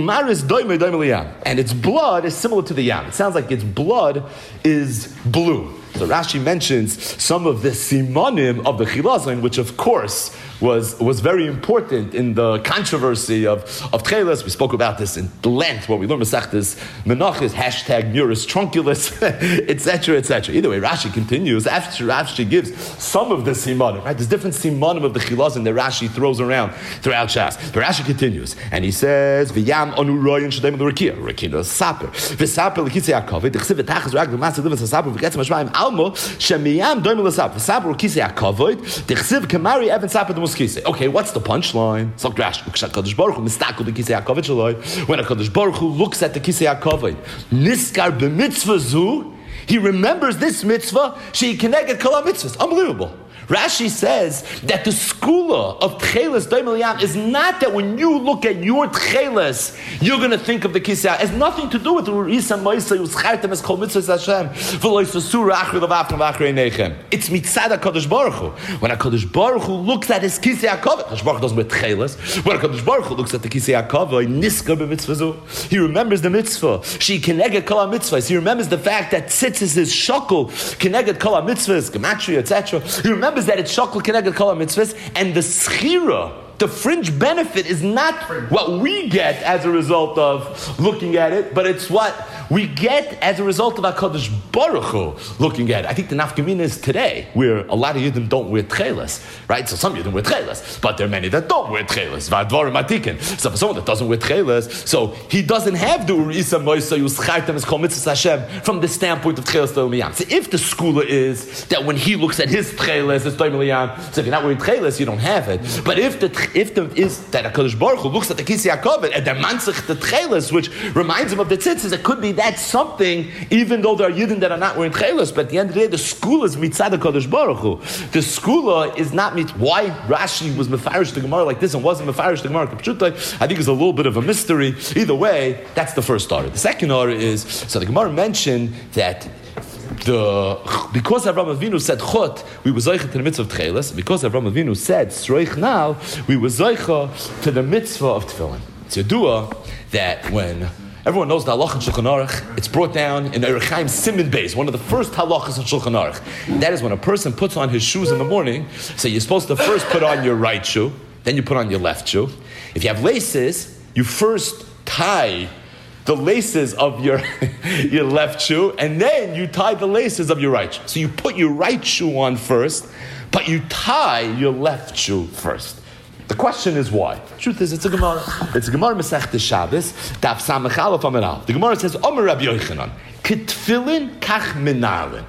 and its blood is similar to the yam. It sounds like its blood is blue. So Rashi mentions some of the simanim of the Chilazim, which of course was very important in the controversy of Tchelas. We spoke about this in length when we learned Masechtas Menachos, hashtag Muris Trunculus, etc., etc. Either way, Rashi continues, after Rashi gives some of the simanim, right? There's different simanim of the Chilazim that Rashi throws around throughout Shas. But Rashi continues, and he says, V'yam onu royin shadayim l'rekia, rekia saper, v'saper l'kisei hakavod, d'chsiv v'tachas rag l'maseh livas hasaper, v'getzim hashmayim almo, shemiyam doim l'saper, v'saper l'kisei hakavod, d'chsiv kamari even saper d'muskisei. Okay, what's the punchline? So Rashi, Kadosh Baruch Hu mistakel l'kisei hakavod shaloi, when a Kadosh Baruch Hu looks at the kisei hakavod, niskar b'mitzvah zu, he remembers this mitzvah, she keneged kol mitzvahs. Unbelievable. Rashi says that the skula of Tcheles Doim L'Yam is not that when you look at your Tcheles, you're going to think of the Kisei. It has nothing to do with Urisa Moisa, Yuschartem Es Kol Mitzvahs Hashem, V'lo Yisasura Achri L'Vavchem V'Achrei Nechem. It's mitzad HaKadosh Baruch Hu. When HaKadosh Baruch Hu looks at his Kisei HaKavod, HaKadosh Baruch Hu doesn't wear Tcheles. When HaKadosh Baruch Hu looks at the Kisei HaKavod, Niska B'Mitzvah Zu, he remembers the mitzvah. She Keneged Kol HaMitzvahs. He remembers the fact that tzitzis is shakul, Keneged Kol HaMitzvahs, Gematria, etc. He remembers that it's shakul keneged kol mitzvahs, and the schira, the fringe benefit, is not what we get as a result of looking at it, but it's what we get as a result of HaKadosh Baruch Hu looking at it. I think the nafkamina is today, where a lot of Yidden don't wear tchelas, right? So some Yidden wear tchelas, but there are many that don't wear tchelas. V'advarim atikin. So for someone that doesn't wear tchelas, so he doesnesn't have the urisa moisa yuschartem es kol mitzvahs Hashem from the standpoint of tchelas doim l'yam. So if the skula is that when he looks at his tchelas, it's doim l'yam, so if you're not wearing tchelas, you don't have it. But if the is that HaKadosh Baruch Hu looks at the kisei hakavod and the mantzich the tchelas, which reminds him of the tzitzis, it could be that's something, even though there are Yidden that are not wearing tchelas, but at the end of the day, the skula is mitzad HaKadosh Baruch Hu. The skula is not why Rashi was mefarish the Gemara like this and wasn't mefarish the Gemara Kapshutai, I think is a little bit of a mystery. Either way, that's the first order. The second order is, so the Gemara mentioned that because Avraham Avinu said chot, we were zoicha to the mitzvah of tchelas. Because Avraham Avinu said sroich now, we were zoicha to the mitzvah of tefillin. It's yadua that when everyone knows the halach in Shulchan Aruch, it's brought down in Orach Chaim Siman Beis, one of the first halachas in Shulchan Aruch. That is when a person puts on his shoes in the morning. So you're supposed to first put on your right shoe, then you put on your left shoe. If you have laces, you first tie the laces of your left shoe, and then you tie the laces of your right shoe. So you put your right shoe on first, but you tie your left shoe first. The question is why? The truth is, it's a Gemara. It's a Gemara Masechta Shabbos, Daf Samach Aleph Amud Aleph. The Gemara says, Omer Rabbi Yochanan, Ketfilin kach menalin.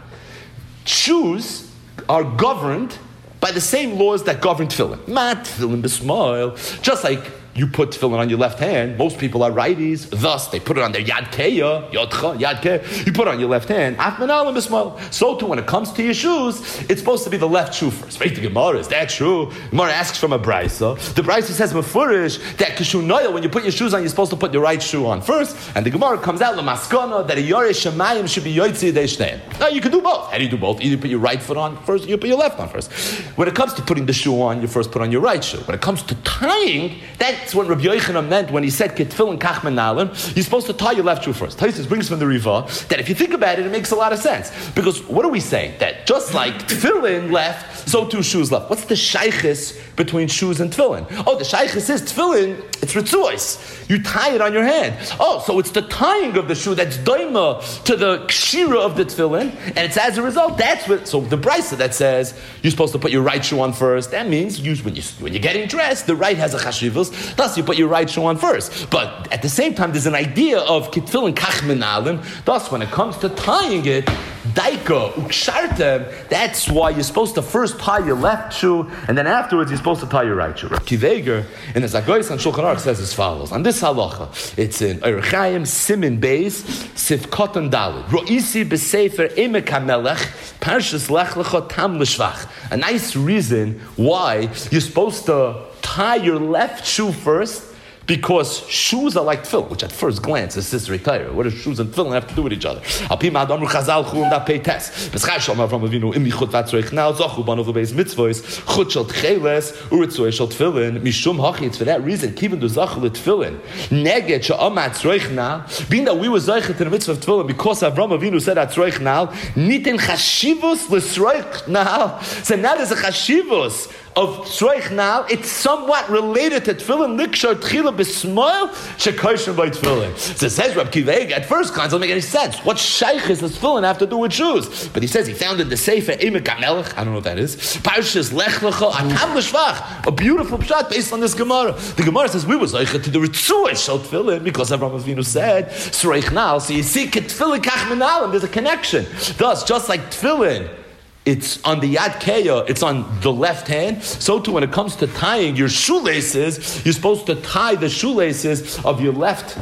Shoes are governed by the same laws that govern tefillin. Mat tefillin b'smoil. Just like you put tefillin on your left hand, most people are righties, thus they put it on their yad keya, yodcha, yad keya. You put it on your left hand, af menalim b'smoil. So too, when it comes to your shoes, it's supposed to be the left shoe first. Wait, the Gemara, is that true? Gemara asks from a brisa. The brisa says mefurish that kishu noya, when you put your shoes on, you're supposed to put your right shoe on first, and the Gemara comes out lemaskana that a yoreh shemayim should be yotzei deishneim. Now you can do both. How do you do both? Either put your right foot on first, or you put your left on first. When it comes to putting the shoe on, you first put on your right shoe. When it comes to tying, that That's what Rabbi Yochanan meant when he said Ketfilin Kachman Nalim. You're supposed to tie your left shoe first. Taisus brings from the Riva that if you think about it, it makes a lot of sense. Because what are we saying? That just like tefillin left, so too shoes left. What's the shaykhis between shoes and tefillin? Oh, the shaykhis is tefillin, it's ritzuos. You tie it on your hand. Oh, so it's the tying of the shoe that's doima to the kshira of the tefillin, and it's as a result, that's what, so the brisa that says you're supposed to put your right shoe on first, that means when you're getting dressed, the right has a chashivus, thus you put your right shoe on first. But at the same time, there's an idea of kitfillin kachmenalim, thus when it comes to tying it, daika, ukshartem, that's why you're supposed to first tie your left shoe, and then afterwards you're supposed to tie your right shoe. Kiveger, in the Zagoyis and Shulchan Aruch says as follows, on this halacha, it's in Erechaim, Simin Beis, Sivkot and Dalit, Ro'isi b'sefer Emek HaMelech, Parshas Lech Lecha Tam L'Shvach. A nice reason why you're supposed to tie your left shoe first, because shoes are like tefillin, which at first glance is Sisri Torah. What do shoes and tefillin have to do with each other? Alpi ma'adamru chazal chum da pei tes. B'schai shomar from Avinu imi chut vatzroich now zochu banu v'beis mitzvos chut shel tcheles uritzoy shel tefillin mishum hachi. It's for that reason kiven du zachu l'tefillin neged she'am atzroich now. Being that we were zoichet to the mitzvah of tefillin because Avram Avinu said atzroich now, nitin chashivus l'sroich now. So now there's a chashivus of tzroich now, it's somewhat related to tefillin. Likshar tchila b'smoil shekoshim by tefillin. So it says Reb Kiva, at first glance, doesn't make any sense. What shaykhis does tefillin have to do with shoes? But he says he found in the Sefer Emek HaMelech, I don't know what that is, Parshas Lech Lecha Atam L'Shvach, a beautiful pshat based on this Gemara. The Gemara says we was zoichet to the ritzuah shel tefillin because Avraham Avinu said tzroich now. So you see, tefillin kachmenalim, there's a connection. Thus, just like tefillin, it's on the Yad Keya, it's on the left hand. So too, when it comes to tying your shoelaces, you're supposed to tie the shoelaces of your left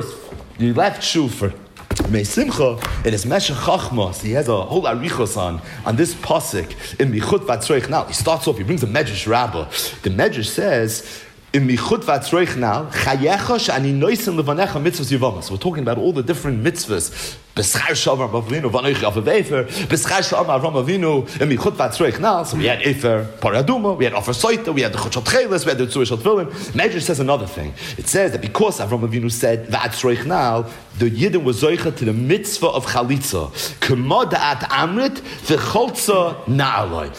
shoe first. Mei Simcha, it is Meshech Chachmas. He has a whole arichos on this pasuk in Michut Vatzroich Now. He starts off, he brings a Medrash Rabbah. The Medrash says, in Michut Vatzroich Now, Chayecha she'ani noisim levanecha mitzvahs yivamas. We're talking about all the different mitzvahs. B'schar she'amar Avinu v'anoichi afav Efer. B'schar she'amar Avram Avinu in Michut Vatzroich Now. So we had Efer Paraduma, we had Ofer Soita, we had the Chut Cheles, we had the Tzur Shel Tefillin. Medrash says another thing. It says that because Avram Avinu said Vatzroich Now, the Yidden was zoicha to the mitzvah of Chalitza. K'ma da'at amrit v'cholza na'aloi.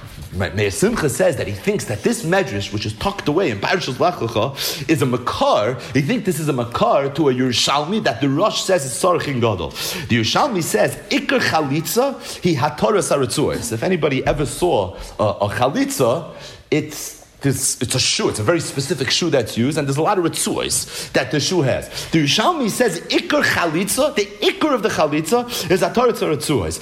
Meir Simcha says that he thinks that this medrash, which is tucked away in Parshas Lech Lecha, is a makar. He thinks this is a makar to a Yerushalmi that the Rosh says it's Sarachin Gadol. The Yerushalmi says Iker Chalitza he hatoras haritzuos. If anybody ever saw a chalitza, it's a shoe. It's a very specific shoe that's used, and there's a lot of ritzuos that the shoe has. The Yerushalmi says Iker Chalitza, the Iker of the Chalitza is Ataritza Ritzuos.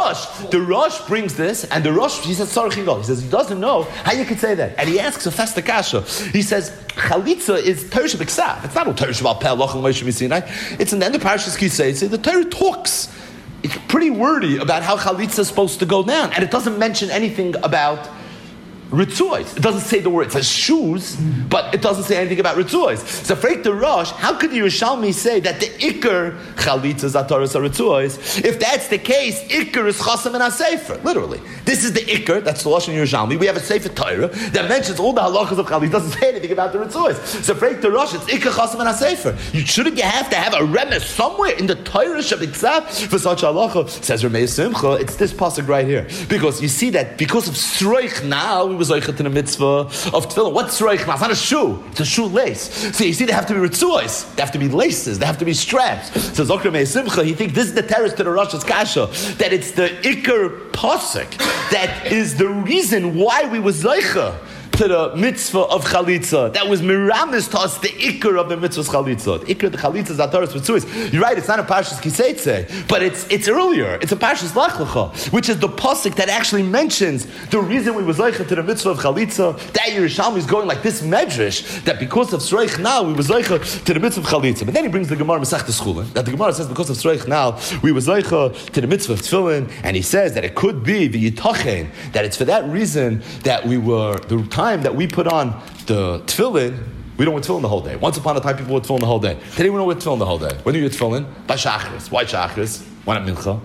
The Rosh brings this, and the Rosh, he says Sarachin Gadol. He says he doesn't know how you could say that, and he asks a festa kasha. He says Chalitza is Torah B'Ksav. It's not a Torah about Peh Loch and Moshe Misinai. It's in the end of Parashas Kisei. The Torah talks. It's pretty wordy about how Chalitza is supposed to go down, and it doesn't mention anything about Ritzuos. It doesn't say the word. It says shoes, but it doesn't say anything about Ritzuos. So, Freik the Rosh, how could the Yerushalmi say that the Iker Chalitza is Ataras Ritzuos? If that's the case, Iker is Chasam and HaSefer. Literally. This is the Iker, that's the Lashon Yerushalmi. We have a Sefer Torah that mentions all the halachas of Chalitza, doesn't say anything about the Ritzuos. So, Freik the Rosh, it's Iker Chasam and HaSefer. Shouldn't you have to have a remes somewhere in the Torah Shabbat for such halacha? Says Ramei Simcha, it's this pasuk right here. Because you see that because of Sroich now, was zoichet in the mitzvah of tefillin. What's roich? It's not a shoe. It's a shoelace. So you see, they have to be ritzuos. They have to be laces. They have to be straps. So Zokra Mei Simcha, he thinks this is the terrace to the Rosh's kasha, that it's the Iker pasuk that is the reason why we was zoichet to the mitzvah of chalitza. That was miramis to us, the ikar of the mitzvah's chalitza. The ikar of the chalitza is ataras mitzuis. You're right, it's not a Parshas Kiseitze, but it's earlier. It's a Parshas Lech Lecha, which is the pasuk that actually mentions the reason we was zoichet to the mitzvah of chalitza. That Yerushalmi is going like this medrash, that because of Sroich now, we was zoichet to the mitzvah of chalitza. But then he brings the Gemara Masechtas Chulin, that the Gemara says because of Sroich now, we was zoichet to the mitzvah of tefillin, and he says that it could be the yitachen, that it's for that reason that we were, the time that we put on the tefillin, we don't wear tefillin the whole day. Once upon a time, people wore tefillin the whole day. Today, we don't wear tefillin the whole day. When do you wear tefillin? By Shachris. Why Shachris? Why not Mincha?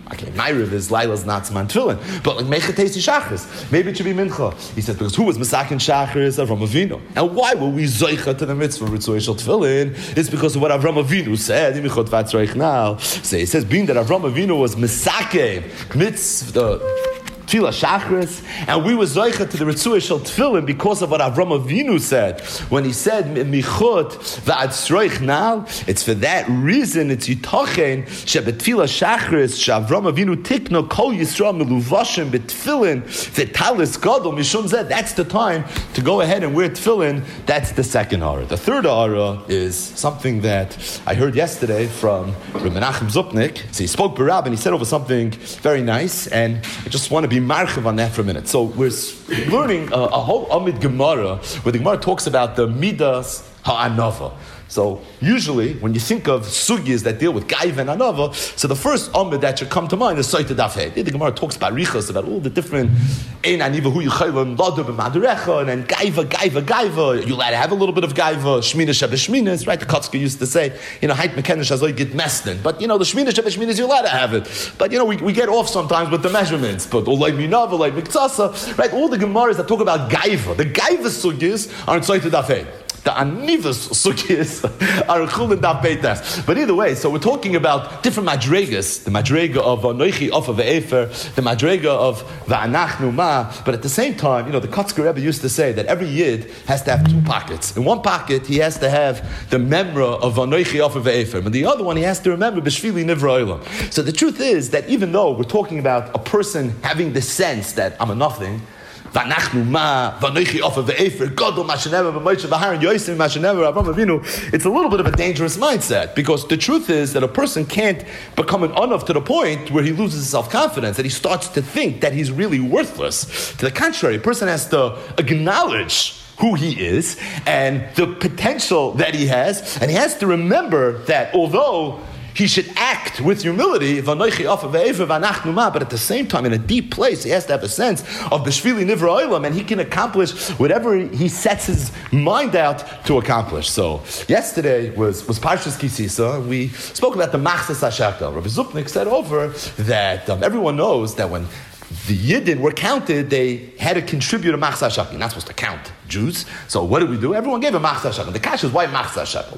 Okay, Ma'ariv is Laila's not Zman Tefillin, but like Mechatesi Shachris, maybe it should be Mincha. He says, because who was Mesakin Shachris? Avram Avinu. And why were we Zoicha to the mitzvah Ritzuy Shel Tefillin? It's because of what Avram Avinu said. So he says, being that Avram Avinu was Mesakin, mitzvah, Tefillah Shachris, and we were Zoicha to the Ritzuy Shel Tefillin because of what Avram Avinu said when he said Michut va'ad Sroich Nal. It's for that reason it's Yitochen shebetfillah Shachris she'Avram Avinu tikno kol Yisrael meluvashim betfillin v'talis gadol mishum zeh. That's the time to go ahead and wear tefillin. That's the second hara. The third hara is something that I heard yesterday from Reb Menachem Zupnik. So he spoke Barab and he said over something very nice, and I just want to be marchiv on that for a minute. So we're learning a whole Amid Gemara where the Gemara talks about the Midas Ha'anava. So usually when you think of sugis that deal with gaiva and anava, so the first amid that should come to mind is Soita Daf Hey. The Gemara talks about richas, about all the different ein aniva hu yichayim ladu b'madurecha, and then gaiva. You're allowed to have a little bit of gaiva, shmina shebeshminas, right? The Kotzker used to say, heit mekenish azoy get mesden. But the shmina shebeshminas you're allowed to have it. But we get off sometimes with the measurements. But olay minava, olay miktsasa, right? All the Gemaras that talk about gaiva, the gaiva sugis are in Soita Daf Hey. The anivas sugis are chulin daf beitas. But either way, so we're talking about different madregas. The madrega of noichi ofa ve'efer, the madrega of va'anachnu ma. But at the same time, the Kotzker Rebbe used to say that every yid has to have two pockets. In one pocket, he has to have the memra of noichi ofa ve'efer, but the other one he has to remember b'shvili nivra olam. So the truth is that even though we're talking about a person having the sense that I'm a nothing, it's a little bit of a dangerous mindset, because the truth is that a person can't become an anav to the point where he loses his self-confidence, that he starts to think that he's really worthless. To the contrary, a person has to acknowledge who he is and the potential that he has, and he has to remember that although he should act with humility, but at the same time, in a deep place, he has to have a sense of B'shvili Nivra Olam, and he can accomplish whatever he sets his mind out to accomplish. So, yesterday was Parshas Kisisa, and we spoke about the Machzas HaShekel. Rabbi Zupnik said over that everyone knows that when the Yidden were counted, they had to contribute a Machzas HaShekel. You're not supposed to count Jews. So what did we do? Everyone gave a Machzas HaShekel. The Kash is why Machzas HaShekel?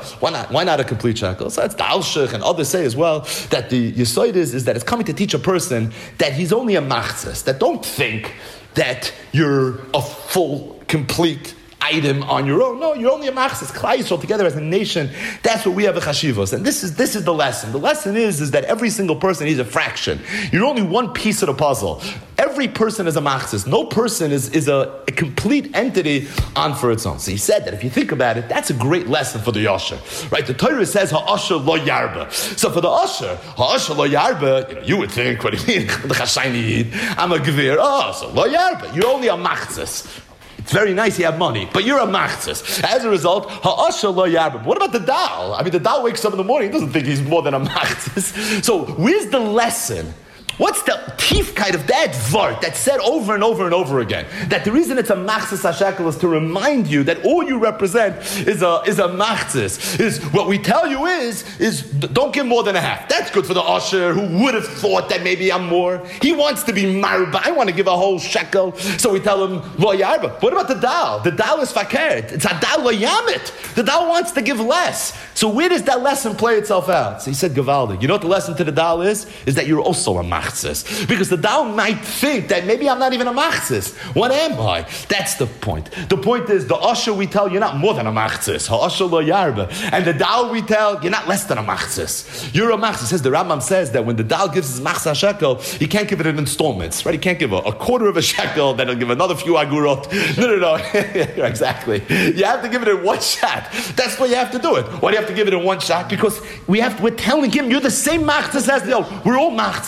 Why not a complete shekel? So that's the Alshich, and others say as well that the Yisoid is that it's coming to teach a person that he's only a Machzas, that don't think that you're a full, complete item on your own. No, you're only a machzas. Klal Yisrael together as a nation, that's what we have a chashivos. And this is the lesson. The lesson is that every single person is a fraction. You're only one piece of the puzzle. Every person is a machzas. No person is a complete entity on for its own. So he said that if you think about it, that's a great lesson for the Yasher. Right? The Torah says ha'asher lo yarba. So for the ha'asher lo yarba, you would think, what do you mean? The chashayni yid, I'm a gevir. Oh, so lo yarba. You're only a machzas. It's very nice you have money, but you're a machzas. As a result, ha'asher lo yarba. What about the Dal? I mean, the Dal wakes up in the morning, he doesn't think he's more than a machzas. So where's the lesson? What's the tiefkeit of that vart that's said over and over and over again? That the reason it's a machzas hashekel is to remind you that all you represent is a machzas. Is what we tell you is don't give more than a half. That's good for the usher who would have thought that maybe I'm more. He wants to be marba. I want to give a whole shekel, so we tell him lo yarba. What about the dal? The dal is fakert. It's a dal lo yamit. The dal wants to give less. So where does that lesson play itself out? So he said, Gavaldi, you know what the lesson to the dal is? Is that you're also a machzas. Because the Dal might think that maybe I'm not even a machzis. What am I? That's the point. The point is, the Usher we tell, you're not more than a machzis. Ha-Usher lo yarba. And the Dal we tell, you're not less than a machzis. You're a machzis. Says the Rambam says that when the Dal gives his machzah shekel, he can't give it in installments, right? He can't give a quarter of a shekel, then he'll give another few agurot. No. Exactly. You have to give it in one shot. That's why you have to do it. Why do you have to give it in one shot? Because we're telling him, you're the same machzis as the other. We're all machzis.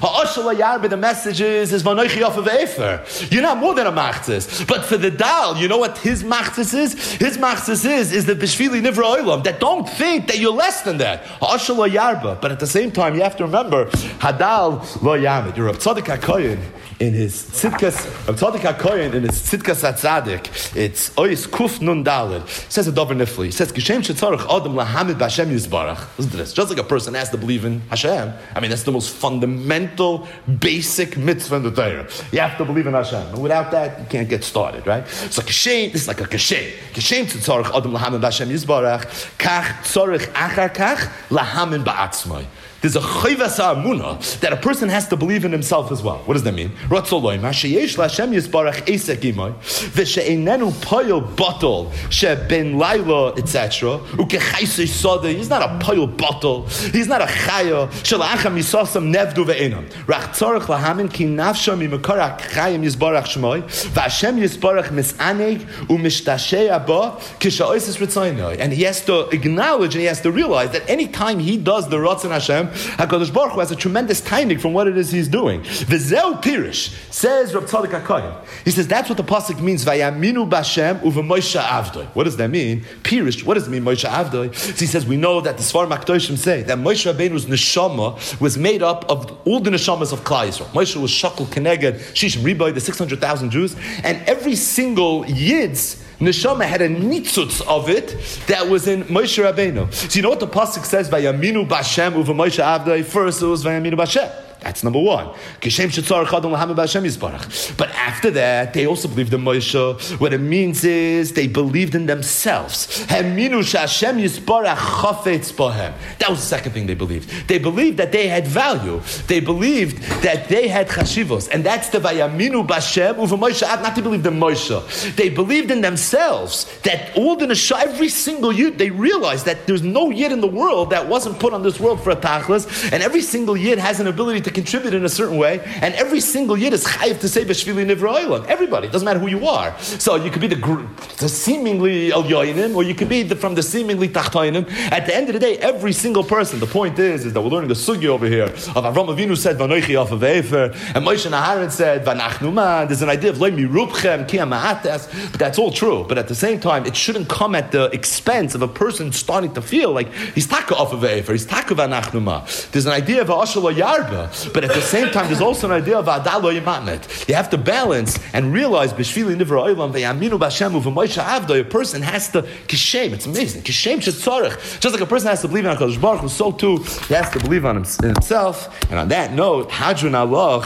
The message is Vanoichi Ofa Ve'efer. You're not more than a machzis. But for the Dal, you know what his machzis is? His machzis is the Bishvili Nivra Olam, that don't think that you're less than that. Ha'ashal lo yarba. But at the same time, you have to remember, Hadal lo yamid. You're Rav Tzadok HaKohen in his Tzidkas, Rav Tzadok HaKohen in his Tzidkas HaTzadik, it's Ois Kuf Nun Daled. Says a Dover Nifli. He says, Kishem shetzarech Adam lahamid b'Hashem yizbarach. Listen to this. Just like a person has to believe in Hashem, I mean, that's the most fundamental, basic mitzvah in the Torah. You have to believe in Hashem. And without that, you can't get started, right? So Kishem, this is like a Kishem. Kishem shetzarech Adam lahamid b'Hashem yizbarach, kach tzarech achar kach lahamid ba'atzmai. There's a chayvas ha'amuna that a person has to believe in himself as well. What does that mean? Ratzoloi ma sheyesh l'Hashem yisbarach esek imay v'she'einenu poyel botol she'ben laila etc. Ukechaysei sada. He's not a poyel botol. He's not a chaya shelacham yisasam nevdu ve'enam. Rach tzarech lahamin ki nafsham imekar chayim yisbarach shmoy v'Hashem yisbarach misaneg umishtashei abba kishaoisis ritzaynoi. And he has to acknowledge and he has to realize that any time he does the Ratzon Hashem, HaKadosh Baruch Hu has a tremendous timing from what it is he's doing. V'zeu pirish, says Rav Tzadok HaKohen. He says that's what the pasuk means. Vayaminu b'Hashem uveMoshe avdoi. What does that mean? Pirish. What does it mean, Moshe avdoi? So he says we know that the Sfarim HaKadoshim say that Moshe Rabbeinu's neshama was made up of all the neshamas of Klal Yisrael. Moshe was shakal keneged shishim riboy, the 600,000 Jews, and every single yid's neshama had a nitzutz of it that was in Moshe Rabbeinu. So you know what the pasuk says? Vayaminu b'Hashem uva Moshe avdoi. First it was Vayaminu b'Hashem. That's number one. But after that, they also believed in Moshe. What it means is they believed in themselves. That was the second thing they believed. They believed that they had value. They believed that they had chashivos. And that's the Vayaminu b'Hashem uva Moshe. Not to believe in Moshe. They believed in themselves that all the Neshama, every single yid, they realized that there's no yid in the world that wasn't put on this world for a tachlis, and every single yid has an ability to contribute in a certain way, and every single yid is chayiv to say b'shvili nivra olam. Everybody, doesn't matter who you are. So you could be the seemingly el yoinim, or you could be from the seemingly tachtoinim. At the end of the day, every single person. The point is that we're learning the sugya over here of Avram Avinu said vanoichi ofa ve'efer, and Moshe and Aharon said vanachnu man. There's an idea of loy mirubchem ki ha'ma'atas, but that's all true. But at the same time, it shouldn't come at the expense of a person starting to feel like he's taka ofa ve'efer, he's taka vanachnu ma. There's an idea of ashal yarba, but at the same time, there's also an idea of adalo yimatmet. You have to balance and realize b'shvili nivra olam ve'yaminu b'Hashem u'v'Moshe avdoi. A person has to kishem. It's amazing. Kishem shetzarech. Just like a person has to believe in HaKadosh Baruch Hu, so too he has to believe in himself. And on that note, hadrun aloch.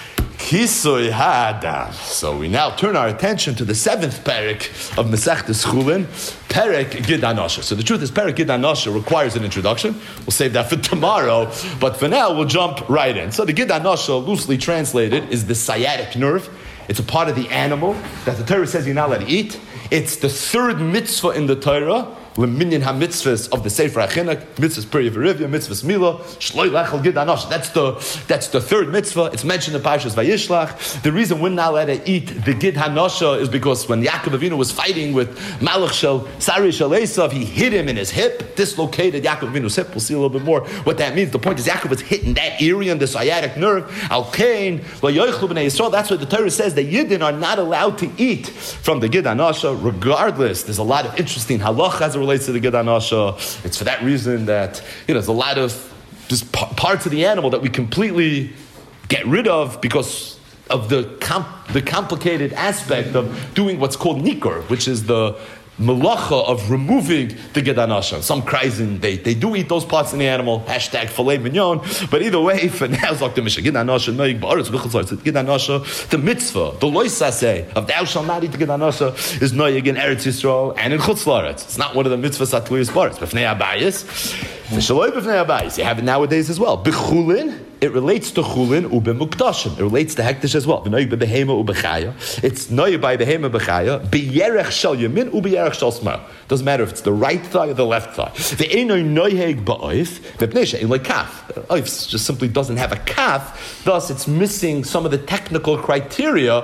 Kisoy Ha'adam. So we now turn our attention to the 7th parak of Masechtas Chulin, Perek Gid Anosha. So the truth is, Perek Gid Anosha requires an introduction. We'll save that for tomorrow, but for now we'll jump right in. So the Gid Anosha, loosely translated, is the sciatic nerve. It's a part of the animal that the Torah says you're not allowed to eat. It's the 3rd mitzvah in the Torah. Leminyan ha-mitzvahs of the Sefer HaChinuch, mitzvahs Peri V'Rivya, mitzvahs Mila, Shloi Lechel Gid Anosh. That's the 3rd mitzvah. It's mentioned in Parshas Vayishlach. The reason we're not allowed to eat the Gid Hanosha is because when Yaakov Avinu was fighting with Malach Shel Sari Shel Esav, he hit him in his hip, dislocated Yaakov Avinu's hip. We'll see a little bit more what that means. The point is Yaakov was hitting that area in the sciatic nerve. Al Kain, Lo Yoichlu B'nei Yisrael. That's what the Torah says. The Yidden are not allowed to eat from the Gid Hanosha. Regardless, there's a lot of interesting halachas as it relates to the Gid Hanosha. It's for that reason that there's a lot of just parts of the animal that we completely get rid of because of the complicated aspect of doing what's called nikor, which is the malacha of removing the Gid Hanosha. Some kreisen, they do eat those parts in the animal, hashtag filet mignon, but either way, for now, Zok the Mishnah, Gid Hanosha, noig ba'aretz v'chutzlaretz, Gid Hanosha, the mitzvah, the loisaseh of thou shalt not eat the Gid Hanosha is noig in Eretz Yisrael and in chutzlaretz. It's not one of the mitzvahs atluyas ba'aretz, b'fnei abayis, v'shaloi b'fnei abayis. You have it nowadays as well. B'chulin, it relates to chulin u'b'muktashim. It relates to hektish as well. V'noig b'behema u'b'chaya. It's noig by behema b'chaya. B'yerech shel yamin u'b'yerech shel smar. Doesn't matter if it's the right thigh or the left thigh. Ve'enoi noiheg ba'oif v'pnei she'en lekaf. Oif just simply doesn't have a kaf. Thus, it's missing some of the technical criteria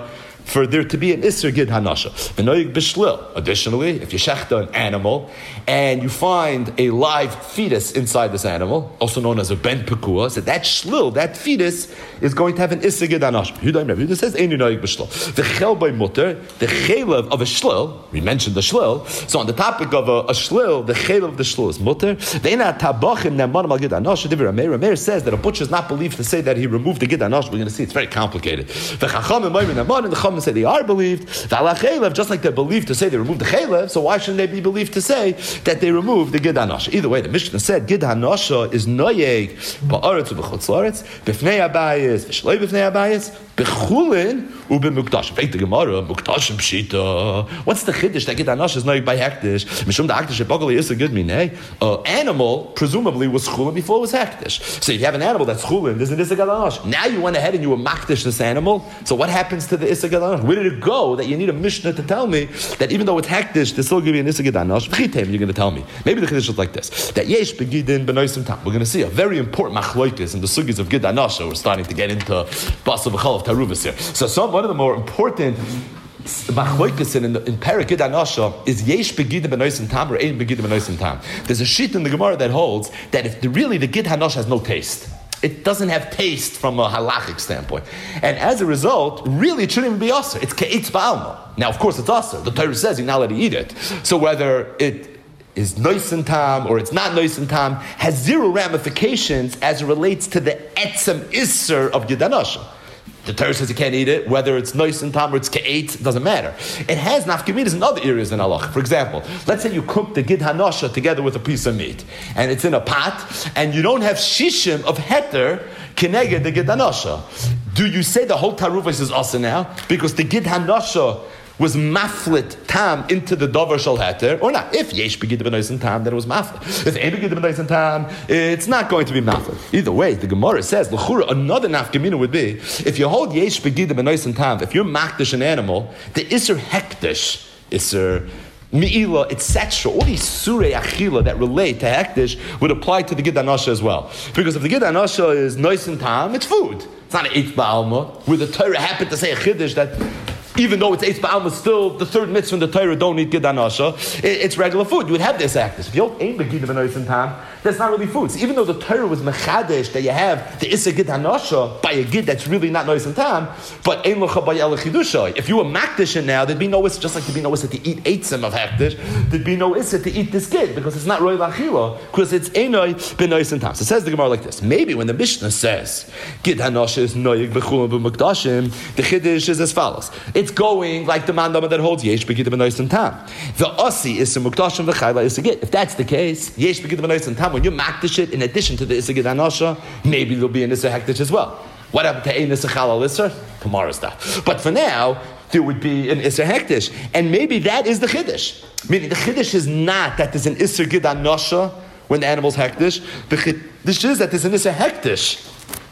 for there to be an Isser Gid Hanasha. V'noyig b'shlil. Additionally, if you shechta an animal and you find a live fetus inside this animal, also known as a ben pekua, so that shlil, that fetus, is going to have an Isser Gid Hanasha. Yehuda says, Ein noyig b'shlil. The chel by mutter, the chelev of a shlil, we mentioned the shlil, so on the topic of a shlil, the chelev of the shlil is mutter. Ve'ena tabachim ne'manam al Gid Hanasha. Rameir says that a butcher is not believed to say that he removed the Gid Hanosh. We're going to see it's very complicated. The Chachamim say they are believed. Just like they're believed to say they removed the Chalev, so why shouldn't they be believed to say that they removed the Gid Hanosh? Either way, the Mishnah said Gid Hanosh is noyeg ba'aretz u'b'chutz la'aretz b'fnei abayis v'shloi b'fnei abayis b'chulin u'b'muktashim. Fake the Gemara, muktashim pshita. What's the chiddush that Gid Hanosh is noyeg by hektish? Mishum the hektish b'gali is a good minay. Animal presumably was chulin before it was hektish. So if you have an animal that's chulin, there's an Issa Gid Hanosh. Now you went ahead and you were makdish this animal. So what happens to the Issa Gid Hanosh? Where did it go that you need a Mishnah to tell me that even though it's hektish, there's still going to be an Issa Gid Hanosh? V'chitem, you're going to tell me. Maybe the chiddush is like this: that yesh begidin b'noisim tam. We're going to see a very important machloikis in the sugis of Gid Hanosh. We're starting to get into Basa v'chalav taruvas here. So one of the more important machloikis in Perek Gid Hanosh is yesh begidin b'noisim tam or ein begidin b'noisim tam. There's a sheet in the Gemara that holds that if the Gid Hanosh has no taste, it doesn't have taste from a halachic standpoint. And as a result, really it shouldn't even be asr. It's ke'etz ba'alma. Now, of course, it's asr. The Torah says you're not allowed to eat it. So whether it is noisen tam or it's not noisen tam has zero ramifications as it relates to the etzem isser of Gid Hanosh. The Torah says you can't eat it, whether it's nois and tam or it's ke'et, it doesn't matter. It has nafkamidas in other areas in halach. For example, let's say you cook the Gid Hanosha together with a piece of meat, and it's in a pot, and you don't have shishim of heter keneged the Gid Hanosha. Do you say the whole taruvos is asa now because the Gid Hanosha was maflit tam into the dover shal heter, or not? If yesh begid b'noisen tam, then it was maflit. If ein begid b'noisen tam, it's not going to be maflit. Either way, the Gemara says l'chura another nafkamina would be if you hold yesh begid b'noisen tam. If you're makdish an animal, the iser hektish, iser mi'ila, etc. All these surei achila that relate to hektish would apply to the Gid Hanosha as well. Because if the Gid Hanosha is noisen tam, it's food. It's not an eitz ba'alma. Where the Torah happened to say a chiddush that even though it's Eitz Ba'alma, still the third mitzvah in the Torah, don't eat Gid Hanosha. It's regular food. You would have this actus. If you don't eat Begid B'noisen Tam, that's not really food. So even though the Torah was mechadesh that you have the Issa Gid Hanosha by a Gid that's really not Noisen Tam, but Ein Locha by Ela Chidusha. If you were makdish now, there'd be no Issa, just like there'd be no Issa to eat Eitzim of Hektish, there'd be no Issa to eat this Gid because it's not Roy Lachila, because it's Einoi B'noisen Tam. So it says the Gemara like this. Maybe when the Mishnah says Gid Hanosha is Noyig B'chulim B'Mukdashim, the Chiddush is as follows. It's going like the mandama that holds yesh begid b'noisen tam. The asi is a muktashim v'chayla is a gid. If that's the case, yesh begid b'noisen tam, when you makdish it in addition to the isagid hanosha, maybe there'll be an isser hektish as well. What happened to ein isser chalal isser? Tomorrow's stuff. But for now, there would be an isser hektish, and maybe that is the chiddush. Meaning the chiddush is not that there's an isser gid hanosha when the animal's hektish. The chiddush is that there's an isser hektish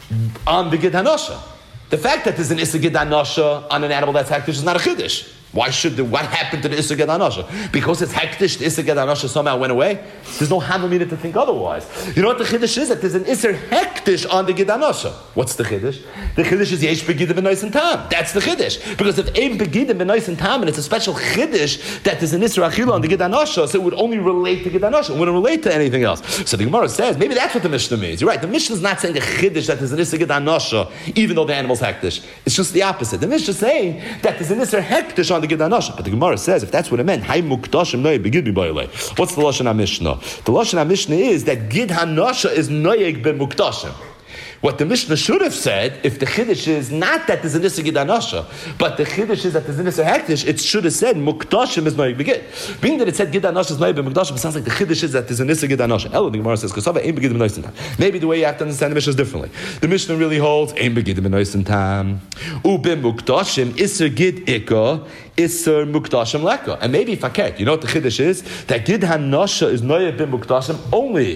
on the gid hanosha. The fact that there's an Issa Gid Hanosha on an animal that's hektish is not a chiddush. What happened to the Issa Gid Hanosha? Because it's hektish, the Issa Gid Hanosha somehow went away? There's no havamina to think otherwise. You know what the chiddush is? That there's an Issa hektish on the Gid Hanosha. What's the chiddush? The chiddush is yesh begid b'noisen tam. That's the chiddush. Because if ein begid b'noisen tam and it's a special chiddush that there's an Issa achila on the Gid Hanosha, so it would only relate to Gid Hanosha. It wouldn't relate to anything else. So the Gemara says, maybe that's what the Mishnah means. You're right. The Mishnah is not saying a chiddush that there's an Issa Gid Hanosha, even though the animal's hektish. It's just the opposite. The Mishnah is saying that there's an Issa hektish on the Gid Hanosha. But the Gemara says, if that's what it meant, hay muktashim noyeg begid b'bayilei. What's the Lashon HaMishnah? The Lashon HaMishnah is that Gid Hanosha is noyeg ben muktashim. What the Mishnah should have said, if the chiddush is not that there's an Issa Gid Hanosha, but the chiddush is that there's an Issa hektish, it should have said muktashim is noyeg begid. Being that it said Gid Hanosha is noyeg ben muktashim, it sounds like the chiddush is that there's an Issa Gid Hanosha. Elo, the Gemara says, "Kosava ein begid b'noisen tam." Maybe the way you have to understand the Mishnah is differently. The Mishnah really holds ein begid b'noisen tam, u ben muktashim Issa Gid ikka, Issa muktashim leka. And maybe faket. You know what the chiddush is? That Gid Hanosha is noyeg ben muktashim only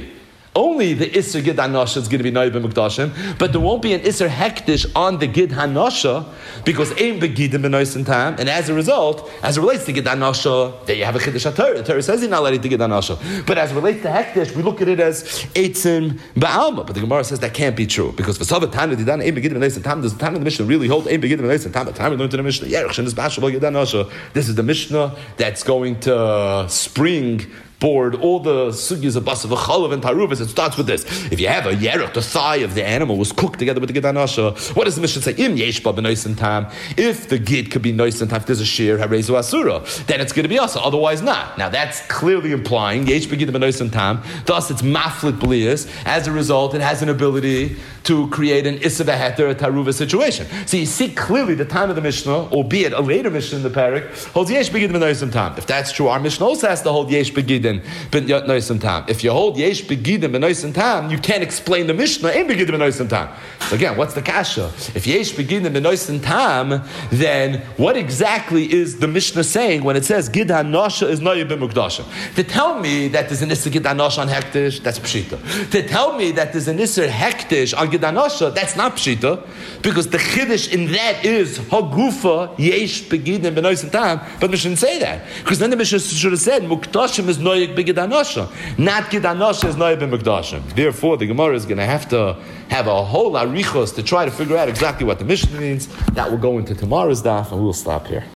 only the Isser Gid Hanasha is going to be Noyib B'Mukdashim, but there won't be an Isser Hektish on the Gid Hanasha because Ein Begidim B'Noisen Tam, and as a result, as it relates to Gid Hanasha, there you have a Chiddush HaTorah. The Torah says you're not allowed to Gid Hanasha. But as it relates to Hektish, we look at it as Eitzim Ba'alma. But the Gemara says that can't be true because for Sava Tana Didan Ein Begidim B'Noisen Tam, does the Tana of the Mishnah really hold Ein Begidim B'Noisen Tam? The time we learned in the Mishnah, this is the Mishnah that's going to spring board all the sugyas of basav chalav and taruvas. It starts with this: if you have a yerach, the thigh of the animal was cooked together with the gid hanasha. What does the Mishnah say? Im yesh ba b'noisen tam. If the gid could be noisen tam, if there's a shear harezu asura, then it's going to be asa. Otherwise, not. Now that's clearly implying yesh begid b'noisen tam. Thus, it's maflit blias. As a result, it has an ability to create an issa v'heter, a taruva situation. So you see clearly the time of the Mishnah, albeit a later Mishnah in the parak, holds yesh begid b'noisen tam. If that's true, our Mishnah also has to hold yesh begid. If you hold yesh begidim b'noisen tam, you can't explain the Mishnah ain't begidim b'noisen tam. So again, what's the kasha? If yesh begidim b'noisen tam, then what exactly is the Mishnah saying when it says gid hanasha is noyib b'mukdashim? To tell me that there's an isser gid hanasha on hektish, that's pshita. To tell me that there's an isser hektish on gid hanasha, that's not pshita, because the chiddush in that is hagufa yesh begidim b'noisen tam. But the Mishnah didn't say that, because then the Mishnah should have said mukdashim is noyib b'gid hanasha, not gid hanasha is noyib b'mukdashim. Therefore, the Gemara is going to have a whole arichos to try to figure out exactly what the Mishnah means. That will go into tomorrow's daf, and we'll stop here.